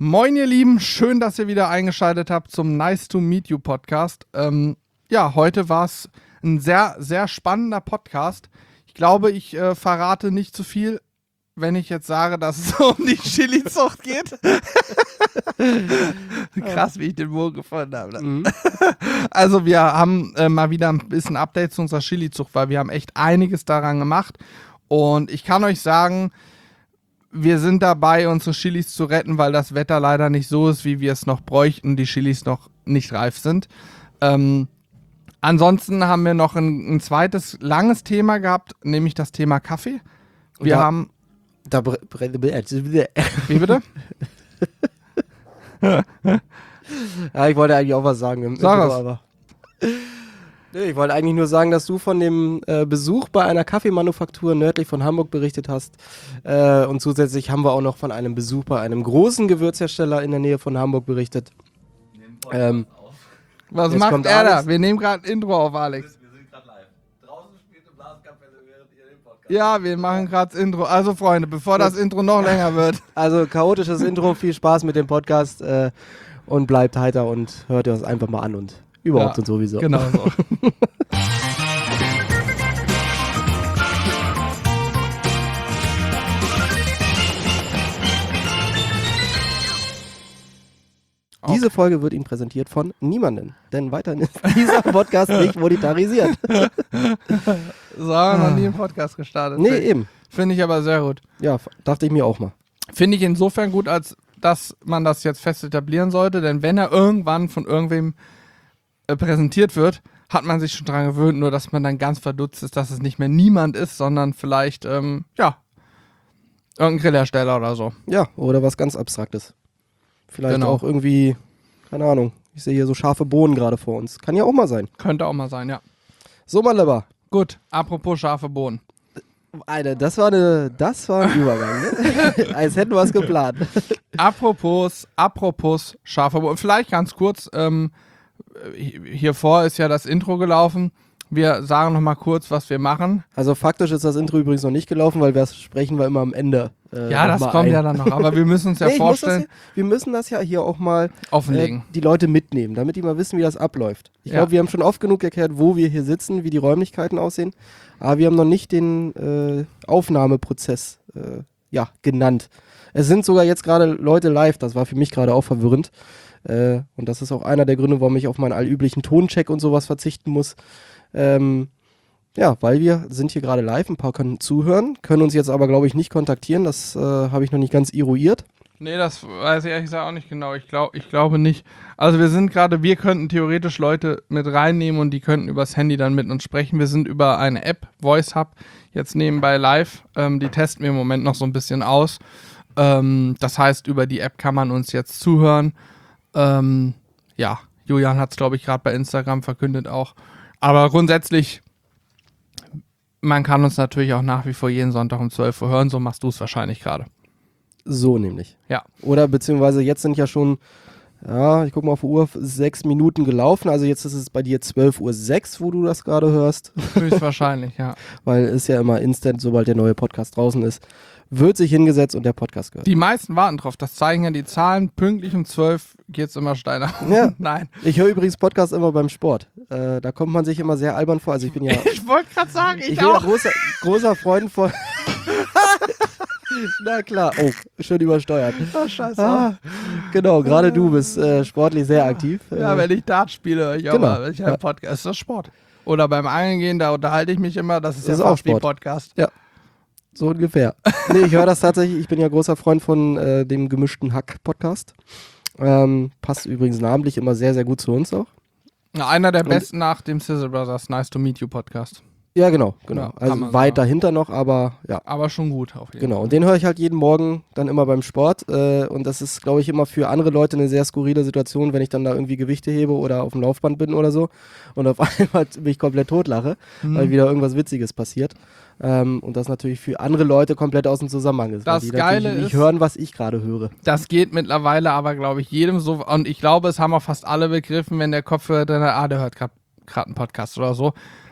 Moin ihr Lieben, schön, dass ihr wieder eingeschaltet habt zum Nice to Meet You Podcast. Heute war es ein sehr, sehr spannender Podcast. Ich glaube, ich verrate nicht zu viel, wenn ich jetzt sage, dass es um die Chili-Zucht geht. Krass, wie ich den Murr gefunden habe. Mhm. Also wir haben mal wieder ein bisschen Update zu unserer Chili-Zucht, weil wir haben echt einiges daran gemacht. Und ich kann euch sagen, wir sind dabei, unsere Chilis zu retten, weil das Wetter leider nicht so ist, wie wir es noch bräuchten, die Chilis noch nicht reif sind. Ansonsten haben wir noch ein zweites langes Thema gehabt, nämlich das Thema Kaffee. Wir haben... Wie bitte? Ja, ich wollte eigentlich auch was sagen. Ich wollte eigentlich nur sagen, dass du von dem Besuch bei einer Kaffeemanufaktur nördlich von Hamburg berichtet hast. Und zusätzlich haben wir auch noch von einem Besuch bei einem großen Gewürzhersteller in der Nähe von Hamburg berichtet. Was macht er da? Wir nehmen gerade ein Intro auf, Alex. Wir sind gerade live. Draußen spielt eine Blaskapelle, während ihr den Podcast. Ja, wir machen gerade das Intro. Also Freunde, bevor das Intro noch länger wird. Also chaotisches Intro, viel Spaß mit dem Podcast und bleibt heiter und hört ihr es einfach mal an und überhaupt und sowieso. Genau so. Diese Folge wird Ihnen präsentiert von niemandem, denn weiterhin ist dieser Podcast nicht monetarisiert. So haben wir noch nie einen Podcast gestartet. Nee, eben. Finde ich aber sehr gut. Ja, dachte ich mir auch mal. Finde ich insofern gut, als dass man das jetzt fest etablieren sollte, denn wenn er irgendwann von irgendwem präsentiert wird, hat man sich schon dran gewöhnt, nur dass man dann ganz verdutzt ist, dass es nicht mehr niemand ist, sondern vielleicht, irgendein Grillhersteller oder so. Ja, oder was ganz Abstraktes. Vielleicht Genau. auch irgendwie, keine Ahnung, ich sehe hier so scharfe Bohnen gerade vor uns. Kann ja auch mal sein. Könnte auch mal sein, ja. So, mein Lieber. Gut, apropos scharfe Bohnen. Alter, das war ein Übergang, ne? Als hätten wir es geplant. Apropos scharfe Bohnen. Vielleicht ganz kurz, hier vor ist ja das Intro gelaufen. Wir sagen noch mal kurz, was wir machen. Also faktisch ist das Intro übrigens noch nicht gelaufen, weil das sprechen wir immer am Ende. Ja, das kommt ja dann noch. Aber wir müssen uns ja vorstellen. Wir müssen das ja hier auch mal offenlegen. Die Leute mitnehmen, damit die mal wissen, wie das abläuft. Ich glaube, wir haben schon oft genug erklärt, wo wir hier sitzen, wie die Räumlichkeiten aussehen. Aber wir haben noch nicht den Aufnahmeprozess genannt. Es sind sogar jetzt gerade Leute live. Das war für mich gerade auch verwirrend. Und das ist auch einer der Gründe, warum ich auf meinen allüblichen Toncheck und sowas verzichten muss. Weil wir sind hier gerade live, ein paar können zuhören, können uns jetzt aber, glaube ich, nicht kontaktieren. Das habe ich noch nicht ganz eruiert. Nee, das weiß ich ehrlich gesagt auch nicht genau. Ich glaube nicht. Also wir könnten theoretisch Leute mit reinnehmen und die könnten übers Handy dann mit uns sprechen. Wir sind über eine App, Voice Hub, jetzt nebenbei live. Die testen wir im Moment noch so ein bisschen aus. Das heißt, über die App kann man uns jetzt zuhören. Julian hat es, glaube ich, gerade bei Instagram verkündet auch. Aber grundsätzlich, man kann uns natürlich auch nach wie vor jeden Sonntag um 12 Uhr hören. So machst du es wahrscheinlich gerade. So nämlich. Ja. Oder beziehungsweise jetzt sind ja schon, ich gucke mal auf die Uhr, 6 Minuten gelaufen. Also jetzt ist es bei dir 12:06 Uhr, wo du das gerade hörst. Höchstwahrscheinlich, ja. Weil es ja immer instant, sobald der neue Podcast draußen ist, wird sich hingesetzt und der Podcast gehört. Die meisten warten drauf. Das zeigen ja die Zahlen. Pünktlich um 12 geht's immer steil nach unten. Ja. Nein. Ich höre übrigens Podcasts immer beim Sport. Da kommt man sich immer sehr albern vor. Also ich bin ja... Ich wollte gerade sagen, ich bin auch. Ja großer Freund von... Na klar. Oh, schön übersteuert. Oh, scheiße. Genau, gerade du bist sportlich sehr aktiv. Ja, wenn ich Dart spiele, höre ich auch mal. Ich habe einen Podcast. Ist das Sport? Oder beim Angeln gehen, da unterhalte ich mich immer. Das ist ja auch fast wie Sport. Podcast. Ja. So ungefähr. Nee, ich höre das tatsächlich. Ich bin ja großer Freund von dem gemischten Hack-Podcast. Passt übrigens namentlich immer sehr, sehr gut zu uns auch. Ja, einer der besten nach dem Sizzle Brothers Nice to Meet You Podcast. Ja, genau. Ja, also weit dahinter noch, aber ja. Aber schon gut auf jeden Fall. Genau, und den höre ich halt jeden Morgen dann immer beim Sport. Und das ist, glaube ich, immer für andere Leute eine sehr skurrile Situation, wenn ich dann da irgendwie Gewichte hebe oder auf dem Laufband bin oder so und auf einmal mich komplett totlache, weil wieder irgendwas Witziges passiert. Und das natürlich für andere Leute komplett aus dem Zusammenhang ist. Das weil die Geile natürlich nicht ist, hören, was ich gerade höre. Das geht mittlerweile aber, glaube ich, jedem so. Und ich glaube, es haben auch fast alle begriffen, wenn der Kopfhörer drin hat, der hört gerade einen Podcast oder so.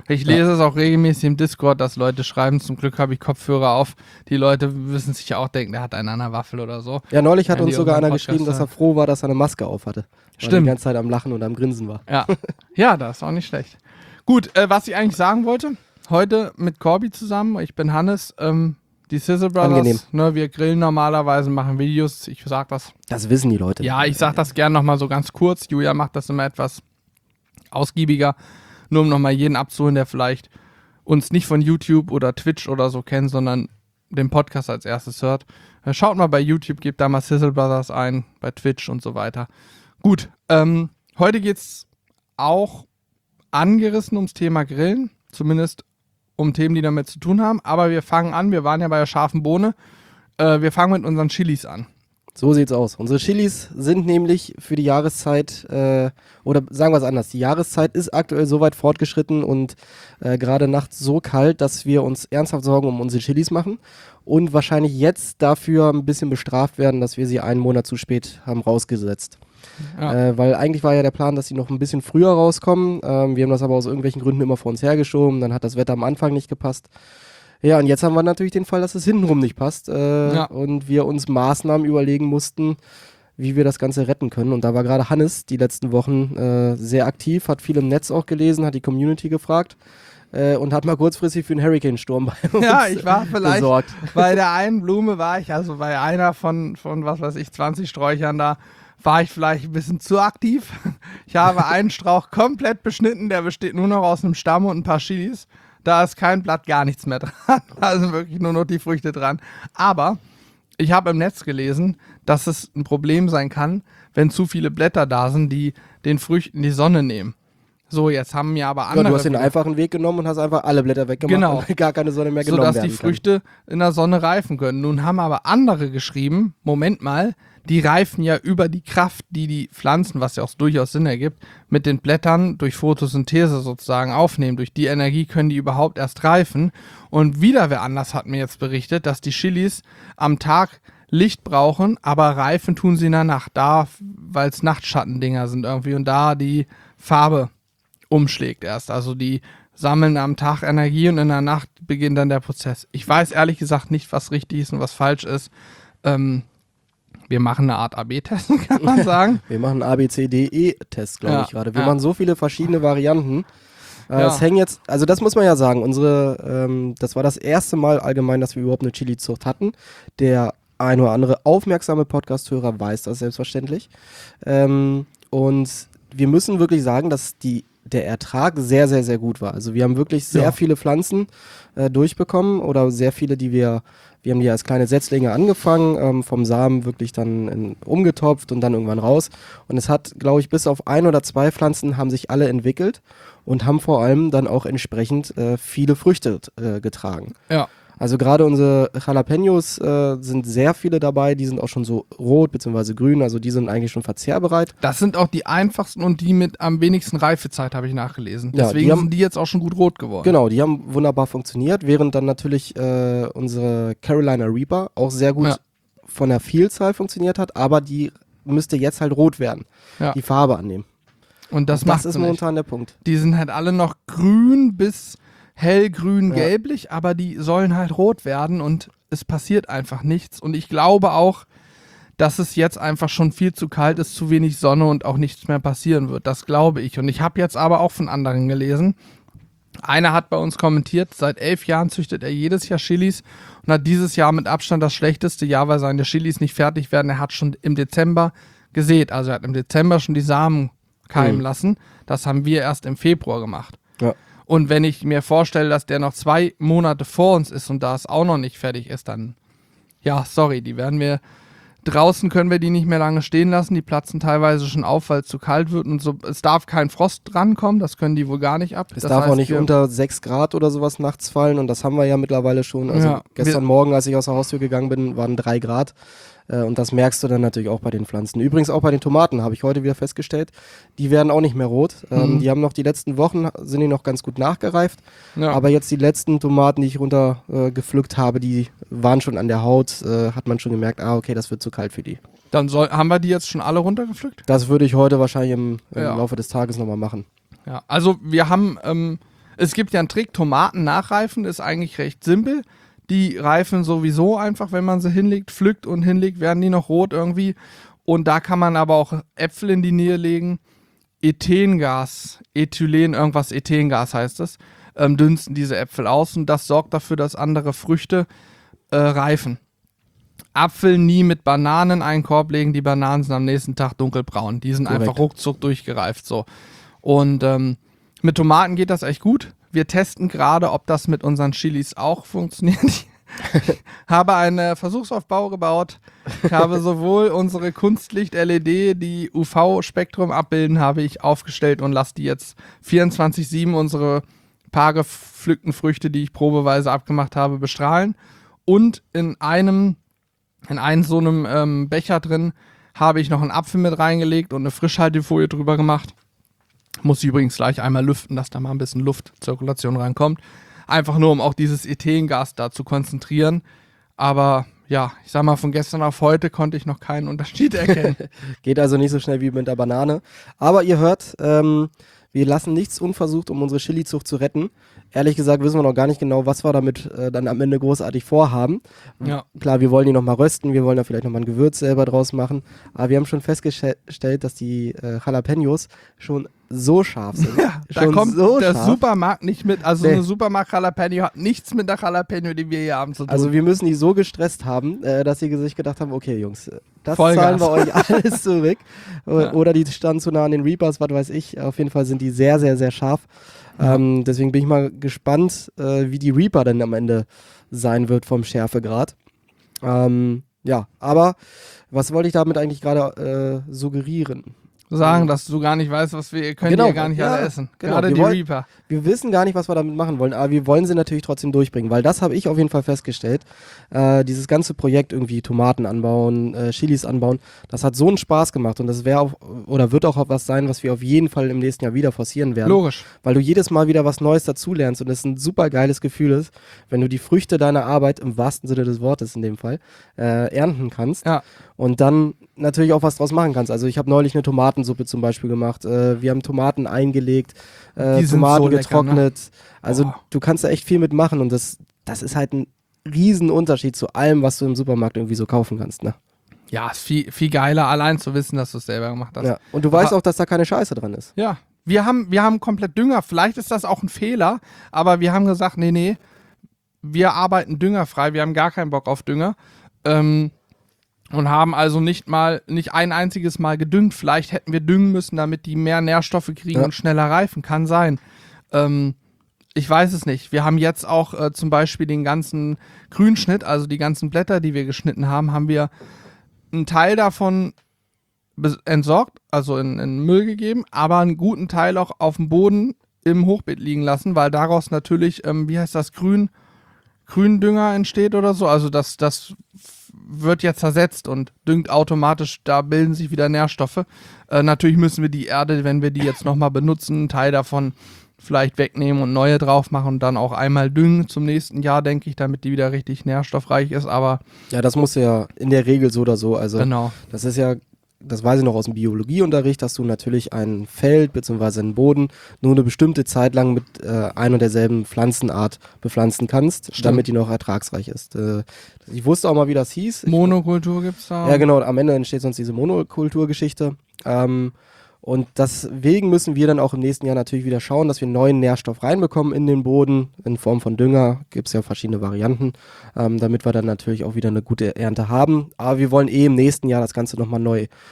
Ich lese es auch regelmäßig im Discord, dass Leute schreiben, zum Glück habe ich Kopfhörer auf. Die Leute müssen sich ja auch denken, der hat einen an der Waffel oder so. Ja, neulich hat Wenn uns die sogar einer unseren geschrieben, dass Podcast er froh war, dass er eine Maske auf hatte. Weil er Stimmt. die ganze Zeit am Lachen und am Grinsen war. Ja, ja, das ist auch nicht schlecht. Gut, was ich eigentlich sagen wollte, heute mit Corby zusammen, ich bin Hannes, die Sizzle Brothers, Angenehm. ne, wir grillen normalerweise, machen Videos, ich sag das. Das wissen die Leute. Ja, ich sag das gern nochmal so ganz kurz, Julia macht das immer etwas ausgiebiger, nur um nochmal jeden abzuholen, der vielleicht uns nicht von YouTube oder Twitch oder so kennt, sondern den Podcast als erstes hört. Schaut mal bei YouTube, gebt da mal Sizzle Brothers ein, bei Twitch und so weiter. Gut, heute geht's auch angerissen ums Thema Grillen, zumindest um Themen, die damit zu tun haben, aber wir fangen an, wir waren ja bei der scharfen Bohne, wir fangen mit unseren Chilis an. So sieht's aus. Unsere Chilis sind nämlich für die Jahreszeit, oder sagen wir es anders, die Jahreszeit ist aktuell so weit fortgeschritten und gerade nachts so kalt, dass wir uns ernsthaft Sorgen um unsere Chilis machen und wahrscheinlich jetzt dafür ein bisschen bestraft werden, dass wir sie einen Monat zu spät haben rausgesetzt. Ja. Weil eigentlich war ja der Plan, dass sie noch ein bisschen früher rauskommen. Wir haben das aber aus irgendwelchen Gründen immer vor uns hergeschoben. Dann hat das Wetter am Anfang nicht gepasst. Ja, und jetzt haben wir natürlich den Fall, dass es hintenrum nicht passt und wir uns Maßnahmen überlegen mussten, wie wir das Ganze retten können. Und da war gerade Hannes die letzten Wochen sehr aktiv, hat viel im Netz auch gelesen, hat die Community gefragt und hat mal kurzfristig für einen Hurricane-Sturm bei uns Ja, ich war vielleicht besorgt. bei der einen Blume also bei einer von was weiß ich, 20 Sträuchern da, war ich vielleicht ein bisschen zu aktiv. Ich habe einen Strauch komplett beschnitten, der besteht nur noch aus einem Stamm und ein paar Chilis. Da ist kein Blatt, gar nichts mehr dran. Da sind wirklich nur noch die Früchte dran. Aber ich habe im Netz gelesen, dass es ein Problem sein kann, wenn zu viele Blätter da sind, die den Früchten die Sonne nehmen. So, jetzt haben mir aber andere... Ja, du hast den einfachen Weg genommen und hast einfach alle Blätter weggemacht Genau. und gar keine Sonne mehr genommen sodass werden die Früchte in der Sonne reifen können. Nun haben aber andere geschrieben, Moment mal, die reifen ja über die Kraft, die die Pflanzen, was ja auch durchaus Sinn ergibt, mit den Blättern durch Photosynthese sozusagen aufnehmen. Durch die Energie können die überhaupt erst reifen. Und wieder wer anders hat mir jetzt berichtet, dass die Chilis am Tag Licht brauchen, aber reifen tun sie in der Nacht. Da, weil es Nachtschattendinger sind irgendwie und da die Farbe umschlägt erst. Also die sammeln am Tag Energie und in der Nacht beginnt dann der Prozess. Ich weiß ehrlich gesagt nicht, was richtig ist und was falsch ist. Wir machen eine Art AB-Test, kann man sagen. Wir machen einen ABCDE-Test, glaube Ja, ich gerade. Wir ja. machen so viele verschiedene Varianten. Ja. Es hängen jetzt, also das muss man ja sagen, das war das erste Mal allgemein, dass wir überhaupt eine Chili-Zucht hatten. Der ein oder andere aufmerksame Podcast-Hörer weiß das selbstverständlich. Und wir müssen wirklich sagen, dass der Ertrag sehr, sehr, sehr gut war. Also wir haben wirklich sehr viele Pflanzen durchbekommen oder sehr viele, wir haben die als kleine Setzlinge angefangen, vom Samen wirklich dann umgetopft und dann irgendwann raus. Und es hat, glaube ich, bis auf 1 oder 2 Pflanzen haben sich alle entwickelt und haben vor allem dann auch entsprechend viele Früchte getragen. Ja. Also gerade unsere Jalapenos sind sehr viele dabei, die sind auch schon so rot bzw. grün, also die sind eigentlich schon verzehrbereit. Das sind auch die einfachsten und die mit am wenigsten Reifezeit, habe ich nachgelesen. Ja, Deswegen sind die jetzt auch schon gut rot geworden. Genau, die haben wunderbar funktioniert, während dann natürlich unsere Carolina Reaper auch sehr gut von der Vielzahl funktioniert hat, aber die müsste jetzt halt rot werden, die Farbe annehmen. Und das ist momentan der Punkt. Die sind halt alle noch grün bis hellgrün-gelblich, aber die sollen halt rot werden und es passiert einfach nichts. Und ich glaube auch, dass es jetzt einfach schon viel zu kalt ist, zu wenig Sonne und auch nichts mehr passieren wird. Das glaube ich. Und ich habe jetzt aber auch von anderen gelesen. Einer hat bei uns kommentiert, seit 11 Jahren züchtet er jedes Jahr Chilis und hat dieses Jahr mit Abstand das schlechteste Jahr, weil seine Chilis nicht fertig werden. Er hat schon im Dezember gesät. Also er hat im Dezember schon die Samen keimen lassen. Das haben wir erst im Februar gemacht. Ja. Und wenn ich mir vorstelle, dass der noch 2 Monate vor uns ist und da es auch noch nicht fertig ist, dann, ja, sorry, die werden wir, draußen können wir die nicht mehr lange stehen lassen, die platzen teilweise schon auf, weil es zu kalt wird und so, es darf kein Frost drankommen, das können die wohl gar nicht ab. Es darf auch nicht unter 6 Grad oder sowas nachts fallen und das haben wir ja mittlerweile schon. Also gestern Morgen, als ich aus der Haustür gegangen bin, waren 3 Grad. Und das merkst du dann natürlich auch bei den Pflanzen. Übrigens auch bei den Tomaten, habe ich heute wieder festgestellt. Die werden auch nicht mehr rot. Die haben noch die letzten Wochen, sind die noch ganz gut nachgereift. Ja. Aber jetzt die letzten Tomaten, die ich runter gepflückt habe, die waren schon an der Haut. Hat man schon gemerkt, okay, das wird zu kalt für die. Dann haben wir die jetzt schon alle runtergepflückt? Das würde ich heute wahrscheinlich im Laufe des Tages nochmal machen. Ja, also wir haben Es gibt ja einen Trick, Tomaten nachreifen, ist eigentlich recht simpel. Die reifen sowieso einfach, wenn man sie hinlegt, pflückt und hinlegt, werden die noch rot irgendwie. Und da kann man aber auch Äpfel in die Nähe legen. Ethengas, Ethylen, irgendwas Ethengas heißt es, dünsten diese Äpfel aus und das sorgt dafür, dass andere Früchte reifen. Apfel nie mit Bananen in einen Korb legen, die Bananen sind am nächsten Tag dunkelbraun. Die sind Korrekt. einfach ruckzuck durchgereift. So. Und mit Tomaten geht das echt gut. Wir testen gerade, ob das mit unseren Chilis auch funktioniert. Ich habe einen Versuchsaufbau gebaut. Ich habe sowohl unsere Kunstlicht-LED, die UV-Spektrum abbilden, habe ich aufgestellt und lasse die jetzt 24/7 unsere paar gepflückten Früchte, die ich probeweise abgemacht habe, bestrahlen. Und in einem so einem Becher drin habe ich noch einen Apfel mit reingelegt und eine Frischhaltefolie drüber gemacht. Muss ich übrigens gleich einmal lüften, dass da mal ein bisschen Luftzirkulation reinkommt. Einfach nur, um auch dieses Ethengas da zu konzentrieren. Aber ja, ich sag mal, von gestern auf heute konnte ich noch keinen Unterschied erkennen. Geht also nicht so schnell wie mit der Banane. Aber ihr hört, wir lassen nichts unversucht, um unsere Chilizucht zu retten. Ehrlich gesagt wissen wir noch gar nicht genau, was wir damit dann am Ende großartig vorhaben. Ja. Klar, wir wollen die nochmal rösten, wir wollen da vielleicht nochmal ein Gewürz selber draus machen. Aber wir haben schon festgestellt, dass die Jalapenos schon so scharf sind. Ja, da schon kommt so der scharf. Supermarkt nicht mit. Also Nee. eine Supermarkt-Jalapeno hat nichts mit der Jalapeno, die wir hier haben, zu tun. Also wir müssen die so gestresst haben, dass sie sich gedacht haben, okay Jungs, das Vollgas. zahlen wir euch alles zurück. Ja. Oder die standen zu nah an den Reapers, was weiß ich. Auf jeden Fall sind die sehr, sehr, sehr scharf. Deswegen bin ich mal gespannt, wie die Reaper dann am Ende sein wird vom Schärfegrad. Ja, aber was wollte ich damit eigentlich gerade suggerieren? sagen, dass du gar nicht weißt, was wir können Genau, hier gar nicht ja, alle essen. genau. Gerade Wir die wollen- Reaper. Wir wissen gar nicht, was wir damit machen wollen, aber wir wollen sie natürlich trotzdem durchbringen, weil das habe ich auf jeden Fall festgestellt. Dieses ganze Projekt irgendwie Tomaten anbauen, Chilis anbauen, das hat so einen Spaß gemacht und das wäre auch oder wird auch was sein, was wir auf jeden Fall im nächsten Jahr wieder forcieren werden. Logisch. Weil du jedes Mal wieder was Neues dazulernst und es ein super geiles Gefühl ist, wenn du die Früchte deiner Arbeit, im wahrsten Sinne des Wortes in dem Fall, ernten kannst Ja. und dann natürlich auch was draus machen kannst. Also ich habe neulich eine Tomatensuppe zum Beispiel gemacht, wir haben Tomaten eingelegt, Die sind Tomaten so lecker, getrocknet, also Oh. du kannst da echt viel mitmachen und das ist halt ein Riesenunterschied zu allem, was du im Supermarkt irgendwie so kaufen kannst. Ne? Ja, ist viel geiler, allein zu wissen, dass du es selber gemacht hast. Ja. Und du weißt auch, dass da keine Scheiße dran ist. Ja. Wir haben komplett Dünger. Vielleicht ist das auch ein Fehler, aber wir haben gesagt, nee, wir arbeiten düngerfrei. Wir haben gar keinen Bock auf Dünger. Und haben also nicht ein einziges Mal gedüngt. Vielleicht hätten wir düngen müssen, damit die mehr Nährstoffe kriegen Ja. und schneller reifen. Kann sein. Ich weiß es nicht. Wir haben jetzt auch zum Beispiel den ganzen Grünschnitt, also die ganzen Blätter, die wir geschnitten haben, haben wir einen Teil davon entsorgt, also in Müll gegeben, aber einen guten Teil auch auf dem Boden im Hochbeet liegen lassen, weil daraus natürlich, Gründünger entsteht oder so. Also das wird ja zersetzt und düngt automatisch, da bilden sich wieder Nährstoffe. Natürlich müssen wir die Erde, wenn wir die jetzt nochmal benutzen, einen Teil davon vielleicht wegnehmen und neue drauf machen und dann auch einmal düngen zum nächsten Jahr, denke ich, damit die wieder richtig nährstoffreich ist, aber Ja, das musst du ja in der Regel so oder so. Also genau. das ist ja, das weiß ich noch aus dem Biologieunterricht, dass du natürlich ein Feld bzw. einen Boden nur eine bestimmte Zeit lang mit ein und derselben Pflanzenart bepflanzen kannst, Stimmt. damit die noch ertragsreich ist. Ich wusste auch mal, wie das hieß. Monokultur gibt's da. Ja, genau. Am Ende entsteht sonst diese Monokulturgeschichte. Und deswegen müssen wir dann auch im nächsten Jahr natürlich wieder schauen, dass wir neuen Nährstoff reinbekommen in den Boden, in Form von Dünger. Gibt es ja verschiedene Varianten, damit wir dann natürlich auch wieder eine gute Ernte haben. Aber wir wollen im nächsten Jahr das Ganze nochmal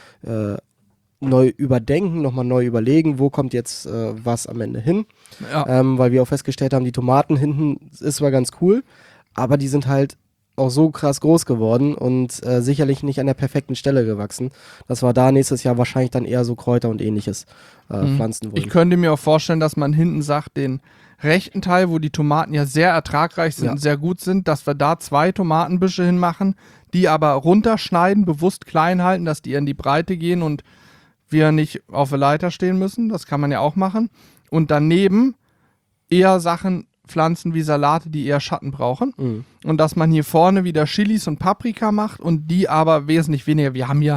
neu überdenken, nochmal neu überlegen, wo kommt jetzt was am Ende hin. Ja. Weil wir auch festgestellt haben, die Tomaten hinten ist zwar ganz cool, aber die sind halt auch so krass groß geworden und sicherlich nicht an der perfekten Stelle gewachsen, dass wir da nächstes Jahr wahrscheinlich dann eher so Kräuter und ähnliches pflanzen wollen. Ich könnte mir auch vorstellen, dass man hinten sagt, den rechten Teil, wo die Tomaten ja sehr ertragreich sind, Ja. sehr gut sind, dass wir da 2 Tomatenbüsche hinmachen, die aber runterschneiden, bewusst klein halten, dass die in die Breite gehen und wir nicht auf der Leiter stehen müssen. Das kann man ja auch machen. Und daneben eher Sachen pflanzen wie Salate, die eher Schatten brauchen. Mhm. Und dass man hier vorne wieder Chilis und Paprika macht und die aber wesentlich weniger. Wir haben hier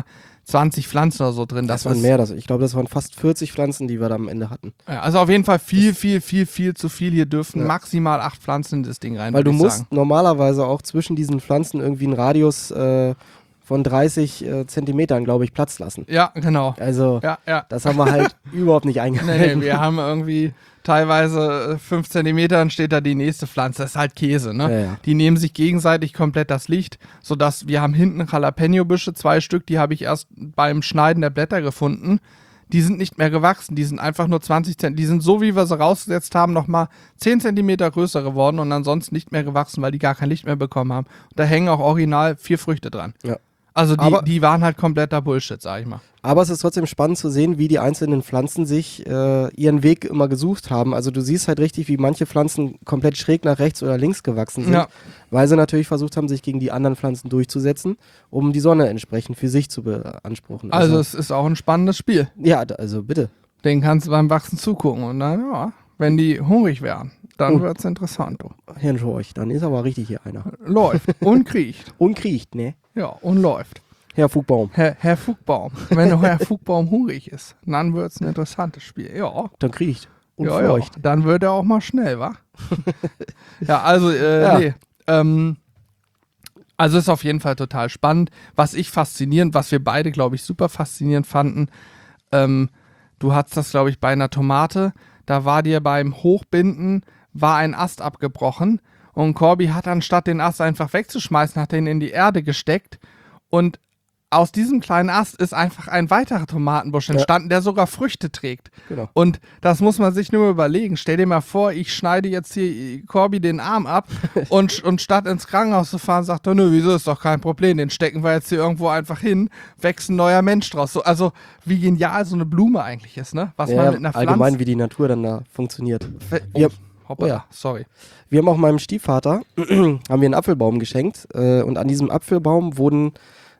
20 Pflanzen oder so drin. Das waren mehr. Ich glaube, das waren fast 40 Pflanzen, die wir da am Ende hatten. Ja, also auf jeden Fall viel zu viel. Hier dürfen maximal 8 Pflanzen in das Ding rein. Weil du musst normalerweise auch zwischen diesen Pflanzen irgendwie einen Radius von 30 Zentimetern, glaube ich, Platz lassen. Ja, genau. Also, Ja. das haben wir halt überhaupt nicht eingehalten. Nee, wir haben irgendwie teilweise 5 Zentimetern steht da die nächste Pflanze. Das ist halt Käse, ne? Ja. Die nehmen sich gegenseitig komplett das Licht, sodass wir haben hinten Jalapeno-Büsche, 2 Stück, die habe ich erst beim Schneiden der Blätter gefunden. Die sind nicht mehr gewachsen, die sind einfach nur 20 Zentimeter, die sind so, wie wir sie rausgesetzt haben, nochmal 10 Zentimeter größer geworden und ansonsten nicht mehr gewachsen, weil die gar kein Licht mehr bekommen haben. Und da hängen auch original 4 Früchte dran. Ja. Also die waren halt kompletter Bullshit, sag ich mal. Aber es ist trotzdem spannend zu sehen, wie die einzelnen Pflanzen sich ihren Weg immer gesucht haben. Also du siehst halt richtig, wie manche Pflanzen komplett schräg nach rechts oder links gewachsen sind, weil sie natürlich versucht haben, sich gegen die anderen Pflanzen durchzusetzen, um die Sonne entsprechend für sich zu beanspruchen. Also es ist auch ein spannendes Spiel. Ja, also bitte. Den kannst du beim Wachsen zugucken und dann, wenn die hungrig werden, dann wird's interessant. Hirnschorch, dann ist aber richtig hier einer. Läuft und kriecht. Und kriecht, ne? Ja, und läuft. Herr Fugbaum. Herr Fugbaum. Wenn Herr Fugbaum hungrig ist, dann wird's ein interessantes Spiel. Ja. Dann kriecht. Und Ja. fleucht. Dann wird er auch mal schnell, wa? Ja, also, nee. Also ist auf jeden Fall total spannend. Was ich faszinierend, was wir beide, glaube ich, super faszinierend fanden, du hattest das, glaube ich, bei einer Tomate, da war dir beim Hochbinden, war ein Ast abgebrochen und Corby hat anstatt den Ast einfach wegzuschmeißen, hat den in die Erde gesteckt und aus diesem kleinen Ast ist einfach ein weiterer Tomatenbusch entstanden, der sogar Früchte trägt. Genau. Und das muss man sich nur überlegen. Stell dir mal vor, ich schneide jetzt hier Corby den Arm ab und statt ins Krankenhaus zu fahren, sagt er, nö, wieso, ist doch kein Problem, den stecken wir jetzt hier irgendwo einfach hin, wächst ein neuer Mensch draus. So, also wie genial so eine Blume eigentlich ist, ne? Was man mit einer Pflanze... allgemein, wie die Natur dann da funktioniert. Hoppala, sorry. Wir haben auch meinem Stiefvater haben wir einen Apfelbaum geschenkt und an diesem Apfelbaum wurden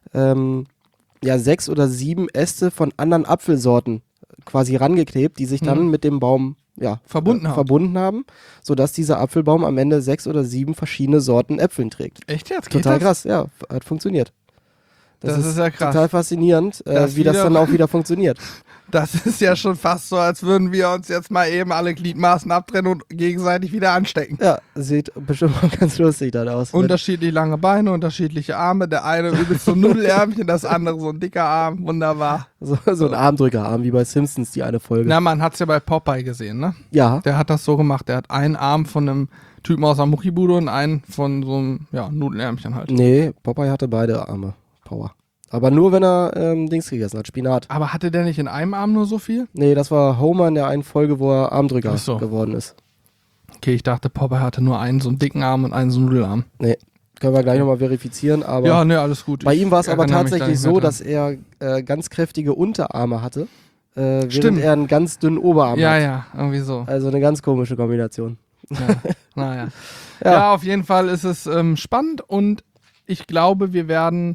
6 oder 7 Äste von anderen Apfelsorten quasi rangeklebt, die sich dann mit dem Baum verbunden haben, sodass dieser Apfelbaum am Ende 6 oder 7 verschiedene Sorten Äpfeln trägt. Echt jetzt? Geht Total das? krass, ja, hat funktioniert. Das ist ja krass. Total faszinierend, wie das dann auch wieder funktioniert. Das ist ja schon fast so, als würden wir uns jetzt mal eben alle Gliedmaßen abtrennen und gegenseitig wieder anstecken. Ja, sieht bestimmt auch ganz lustig dann aus. Unterschiedlich lange Beine, unterschiedliche Arme. Der eine übelst so ein Nudelärmchen, das andere so ein dicker Arm. Wunderbar. So ein Armdrückerarm, wie bei Simpsons, die eine Folge. Na, man hat es ja bei Popeye gesehen, ne? Ja. Der hat das so gemacht. Der hat einen Arm von einem Typen aus der Muckibude und einen von so einem Nudelärmchen halt. Nee, Popeye hatte beide Arme. Power. Aber nur, wenn er Dings gegessen hat, Spinat. Aber hatte der nicht in einem Arm nur so viel? Nee, das war Homer in der einen Folge, wo er Armdrücker Ach so. geworden ist. Okay, ich dachte, Popeye hatte nur einen so einen dicken Arm und einen so einen Nudelarm. Nee, können wir gleich nochmal verifizieren. Aber ja, ne, alles gut. bei ihm war es aber erinnere mich da tatsächlich nicht mehr so, dran. dass er ganz kräftige Unterarme hatte, während Stimmt. er einen ganz dünnen Oberarm Ja, hat. ja, irgendwie so. Also eine ganz komische Kombination. Ja. Naja. Ja, auf jeden Fall ist es spannend und ich glaube, wir werden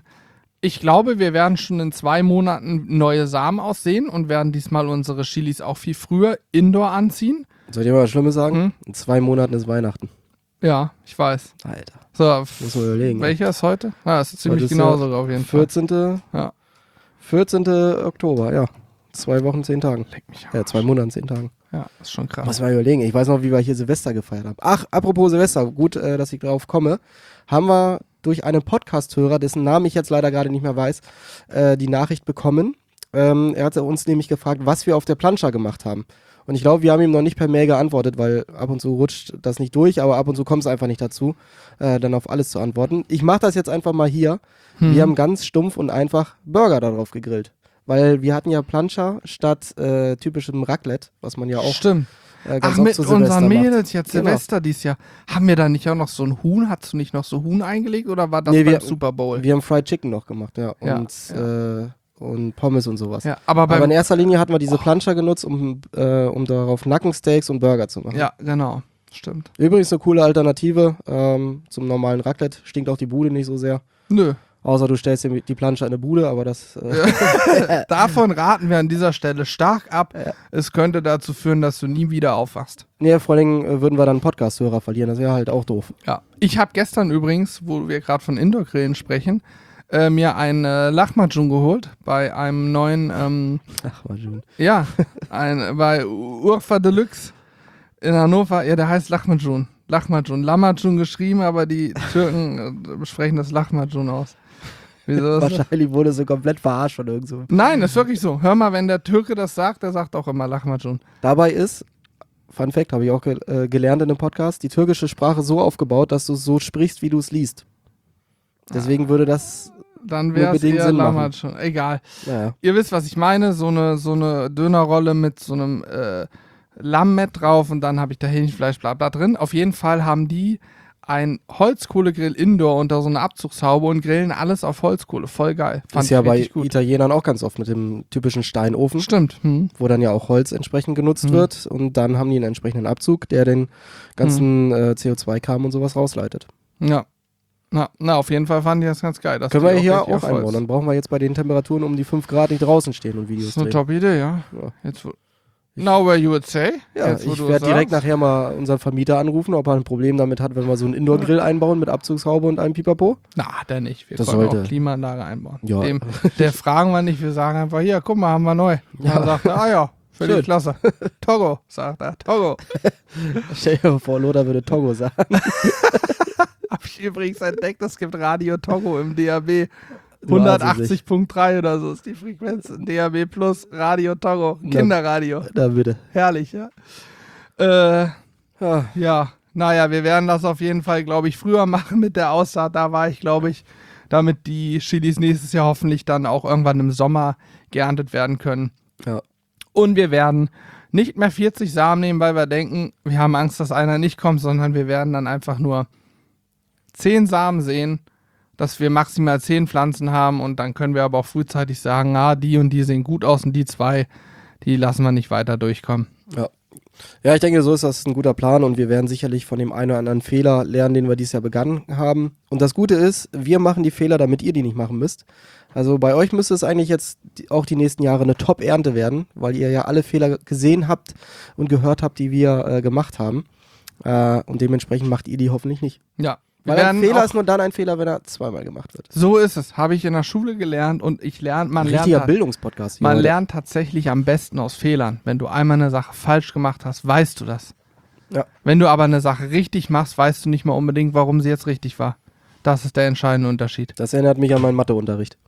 schon in 2 Monaten neue Samen aussehen und werden diesmal unsere Chilis auch viel früher indoor anziehen. Soll ich dir mal was Schlimmes sagen? In 2 Monaten ist Weihnachten. Ja, ich weiß. Alter. So, Muss man überlegen. welcher ist heute? Ja, es ist ziemlich Heute ist genau ja sogar auf jeden Fall. 14. Ja. 14. Oktober, ja. 2 Wochen, 10 Tagen. Leck mich am Ja, 2 Monaten, 10 Tagen. Ja, ist schon krass. Muss mal überlegen. Ich weiß noch, wie wir hier Silvester gefeiert haben. Ach, apropos Silvester, gut, dass ich drauf komme. Haben wir durch einen Podcast-Hörer, dessen Namen ich jetzt leider gerade nicht mehr weiß, die Nachricht bekommen. Er hatte uns nämlich gefragt, was wir auf der Plancha gemacht haben. Und ich glaube, wir haben ihm noch nicht per Mail geantwortet, weil ab und zu rutscht das nicht durch, aber ab und zu kommt es einfach nicht dazu, dann auf alles zu antworten. Ich mache das jetzt einfach mal hier. Wir haben ganz stumpf und einfach Burger darauf gegrillt. Weil wir hatten ja Plancha statt typischem Raclette, was man ja auch Stimmt. ganz Ach, oft mit zu Silvester unseren macht. Mädels jetzt Genau. Silvester dieses Jahr. Haben wir da nicht auch noch so ein Huhn? Hast du nicht noch so Huhn eingelegt oder war das Nee, beim Super Bowl? Wir haben Fried Chicken noch gemacht, ja. Ja, Und Pommes und sowas. Ja, aber Aber beim in erster Linie hatten wir diese Plancha genutzt, um darauf Nackensteaks und Burger zu machen. Ja, genau. Stimmt. Übrigens eine coole Alternative zum normalen Raclette. Stinkt auch die Bude nicht so sehr. Nö. Außer du stellst dir die Plancha in eine Bude, aber das... Davon raten wir an dieser Stelle stark ab. Es könnte dazu führen, dass du nie wieder aufwachst. Nee, vor allem würden wir dann Podcast-Hörer verlieren. Das wäre halt auch doof. Ja. Ich habe gestern übrigens, wo wir gerade von Indoor-Grillen sprechen, mir ein Lahmacun geholt bei einem neuen, Lahmacun. ja, bei Urfa Deluxe in Hannover. Ja, der heißt Lahmacun. Lahmacun geschrieben, aber die Türken sprechen das Lahmacun aus. Wieso ist das? Wahrscheinlich wurde so komplett verarscht von irgend so. Nein, ist wirklich so. Hör mal, wenn der Türke das sagt, der sagt auch immer Lahmacun. Dabei ist, Fun Fact, habe ich auch gelernt in einem Podcast, die türkische Sprache so aufgebaut, dass du es so sprichst, wie du es liest. Deswegen würde das Dann nur wäre es bedingt eher Sinn machen. Lahmacun. Egal. Naja. Ihr wisst, was ich meine. So eine Dönerrolle mit so einem Lammmett drauf und dann habe ich da Hähnchenfleisch, bla bla drin. Auf jeden Fall haben die ein Holzkohlegrill Indoor unter so einer Abzugshaube und grillen alles auf Holzkohle. Voll geil. Fand Ist ja ich bei richtig gut. Italienern auch ganz oft mit dem typischen Steinofen, Stimmt. wo dann ja auch Holz entsprechend genutzt wird und dann haben die einen entsprechenden Abzug, der den ganzen CO2-Kram und sowas rausleitet. Ja. Na, auf jeden Fall fand ich das ganz geil. Dass Können wir die hier richtig auch auf Holz- einbauen, dann brauchen wir jetzt bei den Temperaturen um die 5 Grad nicht draußen stehen und Das Videos ist eine drehen. Top-Idee, ja. Ja. Jetzt, now where you would say. Ja, Jetzt, wo ich du werde es direkt sagst. nachher mal unseren Vermieter anrufen, ob er ein Problem damit hat, wenn wir so einen Indoor-Grill einbauen mit Abzugshaube und einem Pipapo. Na, der nicht. Wir Das können sollte. auch Klimaanlage einbauen. Ja. Der fragen wir nicht. Wir sagen einfach, hier, guck mal, haben wir neu. Und dann sagt er, ja, finde Schön. ich klasse. Togo, sagt er. Togo. Stell dir mal vor, Lothar würde Togo sagen. Hab ich übrigens entdeckt, es gibt Radio Togo im DAB. Du ahnst es 180.3 oder so ist die Frequenz. DAB Plus, Radio Togo, Kinderradio. Da bitte. Herrlich, ja. Ja. Ja, naja, wir werden das auf jeden Fall, glaube ich, früher machen mit der Aussaat. Da war ich, glaube ich, damit die Chilis nächstes Jahr hoffentlich dann auch irgendwann im Sommer geerntet werden können. Ja. Und wir werden nicht mehr 40 Samen nehmen, weil wir denken, wir haben Angst, dass einer nicht kommt, sondern wir werden dann einfach nur 10 Samen sehen, dass wir maximal 10 Pflanzen haben und dann können wir aber auch frühzeitig sagen, die und die sehen gut aus und die 2, die lassen wir nicht weiter durchkommen. Ja, ich denke, so ist das ein guter Plan und wir werden sicherlich von dem einen oder anderen Fehler lernen, den wir dieses Jahr begangen haben. Und das Gute ist, wir machen die Fehler, damit ihr die nicht machen müsst. Also bei euch müsste es eigentlich jetzt auch die nächsten Jahre eine Top-Ernte werden, weil ihr ja alle Fehler gesehen habt und gehört habt, die wir gemacht haben. Und dementsprechend macht ihr die hoffentlich nicht. Ja. Weil ein Fehler ist nur dann ein Fehler, wenn er zweimal gemacht wird. So ist es. Habe ich in der Schule gelernt und man Richtiger lernt, Bildungspodcast. man lernt tatsächlich am besten aus Fehlern. Wenn du einmal eine Sache falsch gemacht hast, weißt du das. Ja. Wenn du aber eine Sache richtig machst, weißt du nicht mal unbedingt, warum sie jetzt richtig war. Das ist der entscheidende Unterschied. Das erinnert mich an meinen Matheunterricht.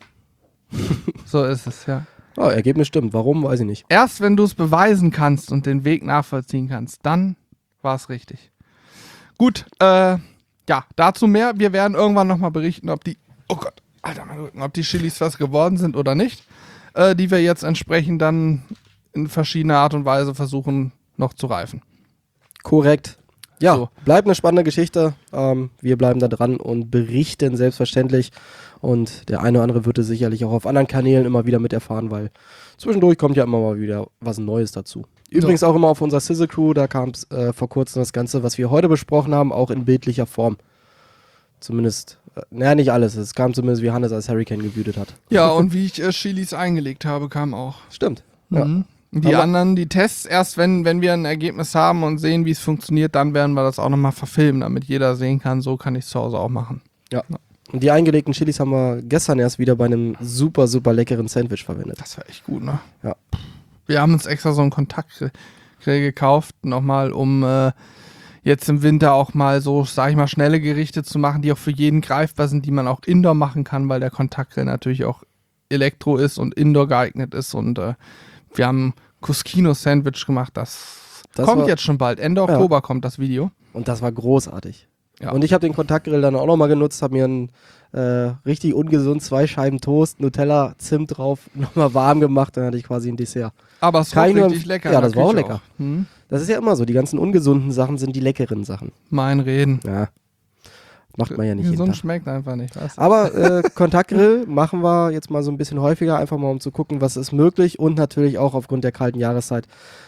So ist es, ja. Oh, Ergebnis stimmt. Warum, weiß ich nicht. Erst wenn du es beweisen kannst und den Weg nachvollziehen kannst, dann war es richtig. Gut, ja, dazu mehr. Wir werden irgendwann nochmal berichten, ob die, oh Gott, Alter, mein Rücken, ob die Chilis was geworden sind oder nicht, die wir jetzt entsprechend dann in verschiedener Art und Weise versuchen noch zu reifen. Korrekt. Ja, So. bleibt eine spannende Geschichte. Wir bleiben da dran und berichten selbstverständlich. Und der eine oder andere wird es sicherlich auch auf anderen Kanälen immer wieder miterfahren, weil zwischendurch kommt ja immer mal wieder was Neues dazu. Übrigens auch immer auf unserer Sizzle Crew, da kam es vor kurzem das Ganze, was wir heute besprochen haben, auch in bildlicher Form. Zumindest, nicht alles. Es kam zumindest, wie Hannes als Hurricane gewütet hat. Ja, und wie ich Chilis eingelegt habe, kam auch. Stimmt. Ja. Mhm. Die Aber- anderen, die Tests, erst wenn wir ein Ergebnis haben und sehen, wie es funktioniert, dann werden wir das auch nochmal verfilmen, damit jeder sehen kann, so kann ich es zu Hause auch machen. Ja. Und die eingelegten Chilis haben wir gestern erst wieder bei einem super, super leckeren Sandwich verwendet. Das war echt gut, ne? Ja. Wir haben uns extra so einen Kontaktgrill gekauft, nochmal, um jetzt im Winter auch mal so, sag ich mal, schnelle Gerichte zu machen, die auch für jeden greifbar sind, die man auch indoor machen kann, weil der Kontaktgrill natürlich auch Elektro ist und indoor geeignet ist. Und wir haben Cusquino-Sandwich gemacht, das kommt war- jetzt schon bald. Ende Oktober kommt das Video. Und das war großartig. Ja. Und ich habe den Kontaktgrill dann auch nochmal genutzt, habe mir einen richtig ungesund 2 Scheiben Toast, Nutella, Zimt drauf, nochmal warm gemacht, dann hatte ich quasi ein Dessert. Aber es Kann war ich nur richtig empf- lecker. Ja, in der das war auch Küche lecker. Hm? Das ist ja immer so, die ganzen ungesunden Sachen sind die leckeren Sachen. Mein Reden. Ja, macht man ja nicht jeden Gesund Tag. schmeckt einfach nicht, weißt du? Aber Kontaktgrill machen wir jetzt mal so ein bisschen häufiger, einfach mal um zu gucken, was ist möglich und natürlich auch aufgrund der kalten Jahreszeit.